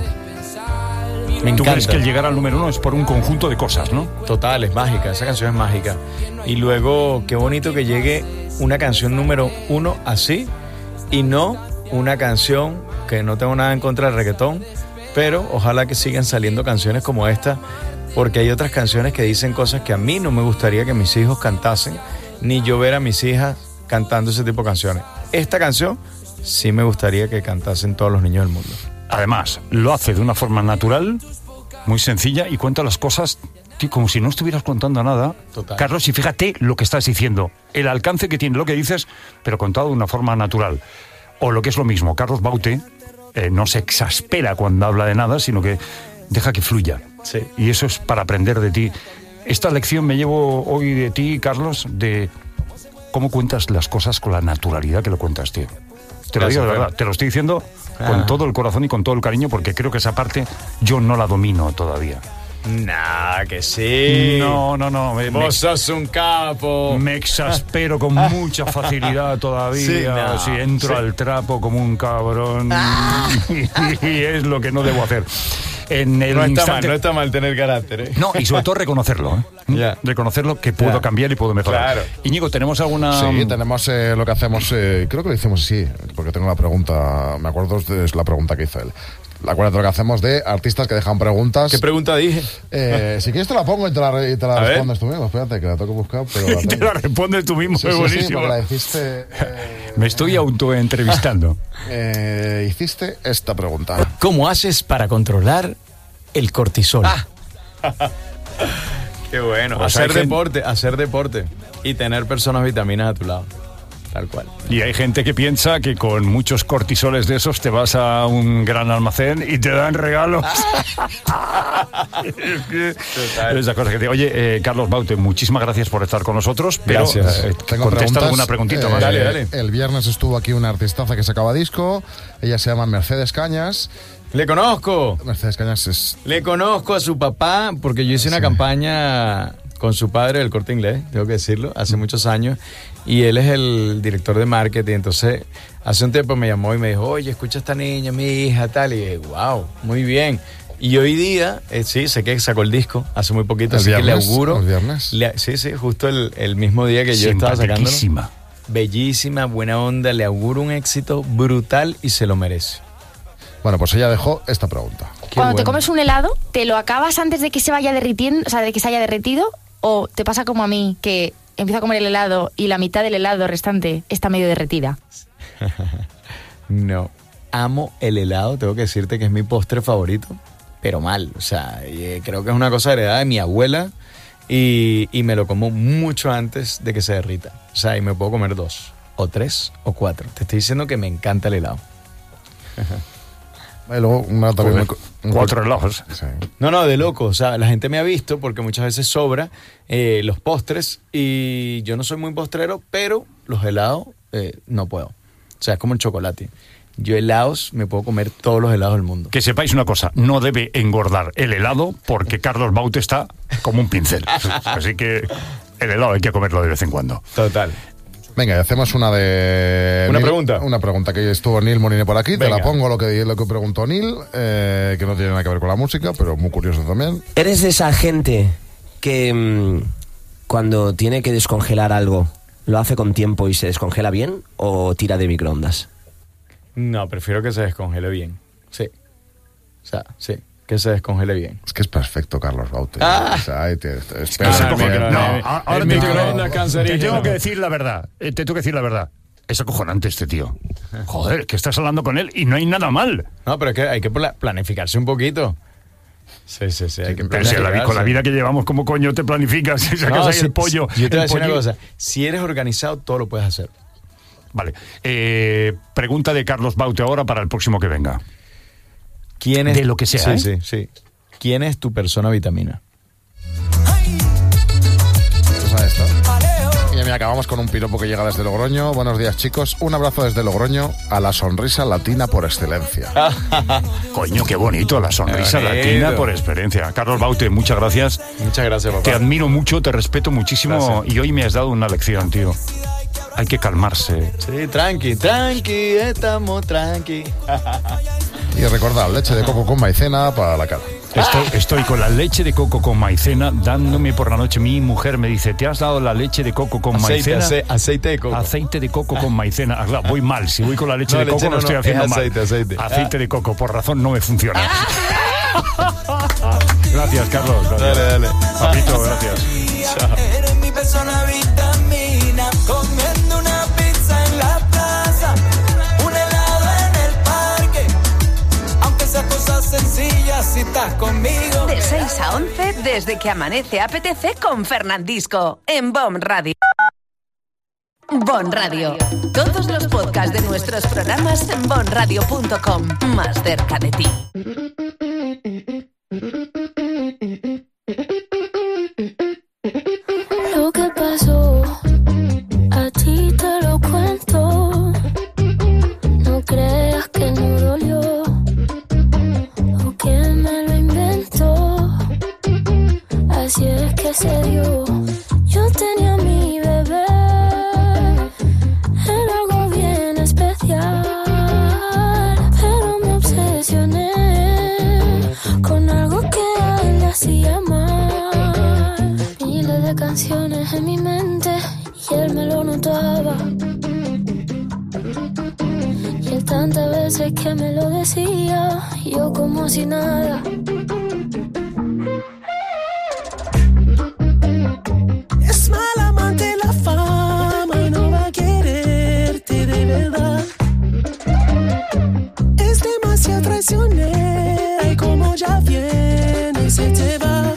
Me ¿Tú encanta. crees que el llegar al número uno es por un conjunto de cosas, no? Total, es mágica. Esa canción es mágica. Y luego, qué bonito que llegue una canción número uno así y no una canción que no tengo nada en contra del reggaetón, pero ojalá que sigan saliendo canciones como esta, porque hay otras canciones que dicen cosas que a mí no me gustaría que mis hijos cantasen, ni yo ver a mis hijas cantando ese tipo de canciones. Esta canción sí me gustaría que cantasen todos los niños del mundo. Además, lo hace de una forma natural, muy sencilla, y cuenta las cosas, tío, como si no estuvieras contando nada. Total. Carlos, y fíjate lo que estás diciendo, el alcance que tiene lo que dices, pero contado de una forma natural. O lo que es lo mismo, Carlos Baute eh, no se exaspera cuando habla de nada, sino que deja que fluya. Sí. Y eso es para aprender de ti. Esta lección me llevo hoy de ti, Carlos, de cómo cuentas las cosas con la naturalidad que lo cuentas, tío. Te lo Gracias, digo de Fer. verdad, te lo estoy diciendo con Ah. todo el corazón y con todo el cariño, porque creo que esa parte yo no la domino todavía. Nah, que sí. No, no, no. Me, me, Vos sos un capo. me exaspero con mucha facilidad todavía. Sí, no, si entro sí. al trapo como un cabrón. Y es lo que no debo hacer. En el No está mal, instante... no está mal tener carácter, ¿eh? No, y sobre todo reconocerlo, ¿eh? Ya. Reconocerlo que puedo Ya. cambiar y puedo mejorar. Claro. Íñigo, ¿tenemos alguna...? Sí, tenemos eh, lo que hacemos, eh, creo que lo hicimos así, porque tengo la pregunta, me acuerdo de la pregunta que hizo él. Acuérdate lo que hacemos de artistas que dejan preguntas. ¿Qué pregunta dije? Eh, si quieres te la pongo y te la, y te la A ver. respondes tú mismo. Espérate, que la tengo que buscar, pero la Te tengo. la respondes tú mismo, Sí, es sí, sí, buenísimo. porque la hiciste... eh, Me estoy autoentrevistando. eh, hiciste esta pregunta. ¿Cómo haces para controlar el cortisol? Qué bueno. Pues hay hacer gente- deporte, hacer deporte y tener personas vitaminas a tu lado. Tal cual. Y hay gente que piensa que con muchos cortisoles de esos te vas a un gran almacén y te dan regalos. Es que- Total. Esa cosa que te... Oye, eh, Carlos Baute, muchísimas gracias por estar con nosotros. Pero, Gracias. eh, Tengo contesta preguntas. alguna preguntita Eh, más. Dale, dale. El viernes estuvo aquí una artistaza que sacaba disco. Ella se llama Mercedes Cañas. Le conozco. Mercedes Cañas es... Le conozco a su papá porque yo hice una campaña con su padre del Corte Inglés, tengo que decirlo, hace muchos años. Y él es el director de marketing. Entonces, hace un tiempo me llamó y me dijo, oye, escucha a esta niña, mi hija, tal. Y dije, wow, muy bien. Y hoy día, eh, sí, sé que sacó el disco hace muy poquito, ¿El así que le viernes? auguro. ¿El viernes? le- sí, sí, justo el, el mismo día que yo estaba sacándolo. Simpaticísima. Bellísima, buena onda, le auguro un éxito brutal y se lo merece. Bueno, pues ella dejó esta pregunta. Qué Cuando te bueno. comes un helado, ¿te lo acabas antes de que se vaya derritiendo, o sea, de que se haya derretido? ¿O te pasa como a mí, que empiezo a comer el helado y la mitad del helado restante está medio derretida? No, amo el helado, tengo que decirte que es mi postre favorito, pero mal, o sea, eh, creo que es una cosa heredada de mi abuela y, y me lo como mucho antes de que se derrita, o sea, y me puedo comer dos, o tres, o cuatro. Te estoy diciendo que me encanta el helado. Y luego una también Joder, muy- cuatro helados. Sí. No, no, de loco, o sea, la gente me ha visto porque muchas veces sobra eh, los postres y yo no soy muy postrero, pero los helados eh, no puedo, o sea, es como el chocolate. Yo helados, me puedo comer todos los helados del mundo. Que sepáis una cosa, no debe engordar el helado porque Carlos Baute está como un pincel. Así que el helado hay que comerlo de vez en cuando. Total. Venga, y hacemos una de... ¿Una Neil- pregunta? Una pregunta que estuvo Neil Moline por aquí. Te Venga. la pongo lo que, lo que preguntó Neil, eh, que no tiene nada que ver con la música, pero muy curioso también. ¿Eres de esa gente que mm, cuando tiene que descongelar algo lo hace con tiempo y se descongela bien o tira de microondas? No, prefiero que se descongele bien. Sí. O sea, sí, que se descongele bien. Es que es perfecto, Carlos Baute. Ah. O sea, ahí te- te- Ah, espera, el micro- bien. No, el ahora te, microondas te cancerígeno. tengo que decir la verdad. eh, Te tengo que decir la verdad. Es acojonante este tío. Joder, que estás hablando con él y no hay nada mal. No, pero es que hay que pla- planificarse un poquito. Sí, sí, sí, hay que Pero si la, con la vida que llevamos, ¿cómo coño te planificas? Si sacas No, ahí si- el pollo. si- Yo te voy a el decir una pollo- cosa. Si eres organizado, todo lo puedes hacer. Vale. Eh, pregunta de Carlos Baute ahora para el próximo que venga. ¿Quién es? De lo que sea, Sí, ¿eh? sí, sí. ¿Quién es tu persona vitamina? ¿Tú sabes esto? Y mira, acabamos con un piropo que llega desde Logroño. Buenos días, chicos. Un abrazo desde Logroño a la sonrisa latina por excelencia. Coño, qué bonito, la sonrisa Qué bonito. latina por experiencia. Carlos Baute, muchas gracias. Muchas gracias, papá. Te admiro mucho, te respeto muchísimo Gracias. y hoy me has dado una lección, tío. Hay que calmarse. Sí, tranqui, tranqui, estamos tranqui. Y recordad, leche de coco con maicena para la cara. Estoy, estoy con la leche de coco con maicena dándome por la noche. Mi mujer me dice, ¿te has dado la leche de coco con Aceite, maicena? ace- aceite de coco. Aceite de coco con maicena. Ah, claro, voy mal. Si voy con la leche No, de coco leche no, no, estoy no, haciendo es aceite, mal. aceite. Aceite de coco, por razón no me funciona. Gracias, Carlos. Gracias. Dale, dale. Papito, gracias. Chao. Eres mi persona vitamina, comiendo una pizza en la plaza, un helado en el parque, aunque sea cosas sencillas si estás conmigo. De seis a once, desde que amanece apetece con Fernandisco, en Bon Radio. Bon Radio. Todos los podcasts de nuestros programas en bon radio punto com. Más cerca de ti. Lo que pasó, a ti te lo cuento. No creas que no dolió o que me lo inventó. Así es que se dio. Yo tenía mi bebé, era algo bien especial, pero me obsesioné con algo que a él le hacía mal. Miles de canciones en mi mente y él me lo notaba. Y él tantas veces que me lo decía, yo como si nada. Es mal amante la fama y no va a quererte de verdad. Es demasiado traicionera y como ya viene se te va.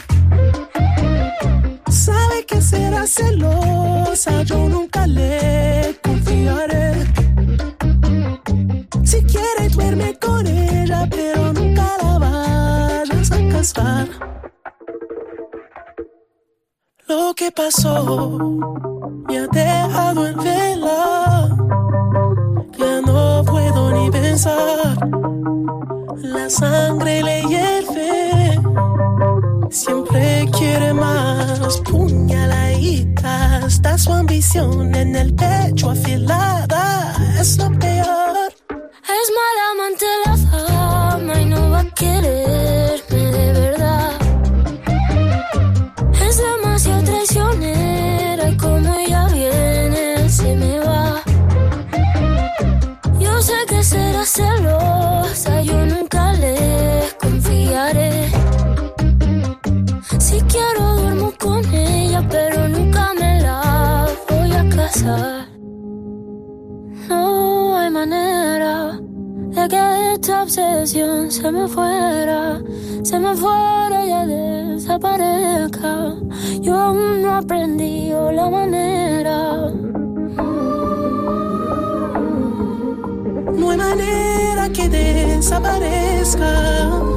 Sabe que será celosa, yo nunca le confiaré. Si quiere duerme con ella, pero nunca la vayas a casar. Lo que pasó me ha dejado en vela, ya no puedo ni pensar. La sangre le hierve, siempre quiere más. Puñaladita, está su ambición en el pecho afilada, es lo peor. Es mala amante la fama y no va a quererme de verdad. Es demasiado traicionera y como ella viene se me va. Yo sé que será celosa, yo nunca le confiaré. Si quiero duermo con ella, pero nunca me la voy a casar. No hay manera de que esta obsesión se me fuera, se me fuera y ya desaparezca. Yo aún no aprendí la manera. No hay manera que desaparezca.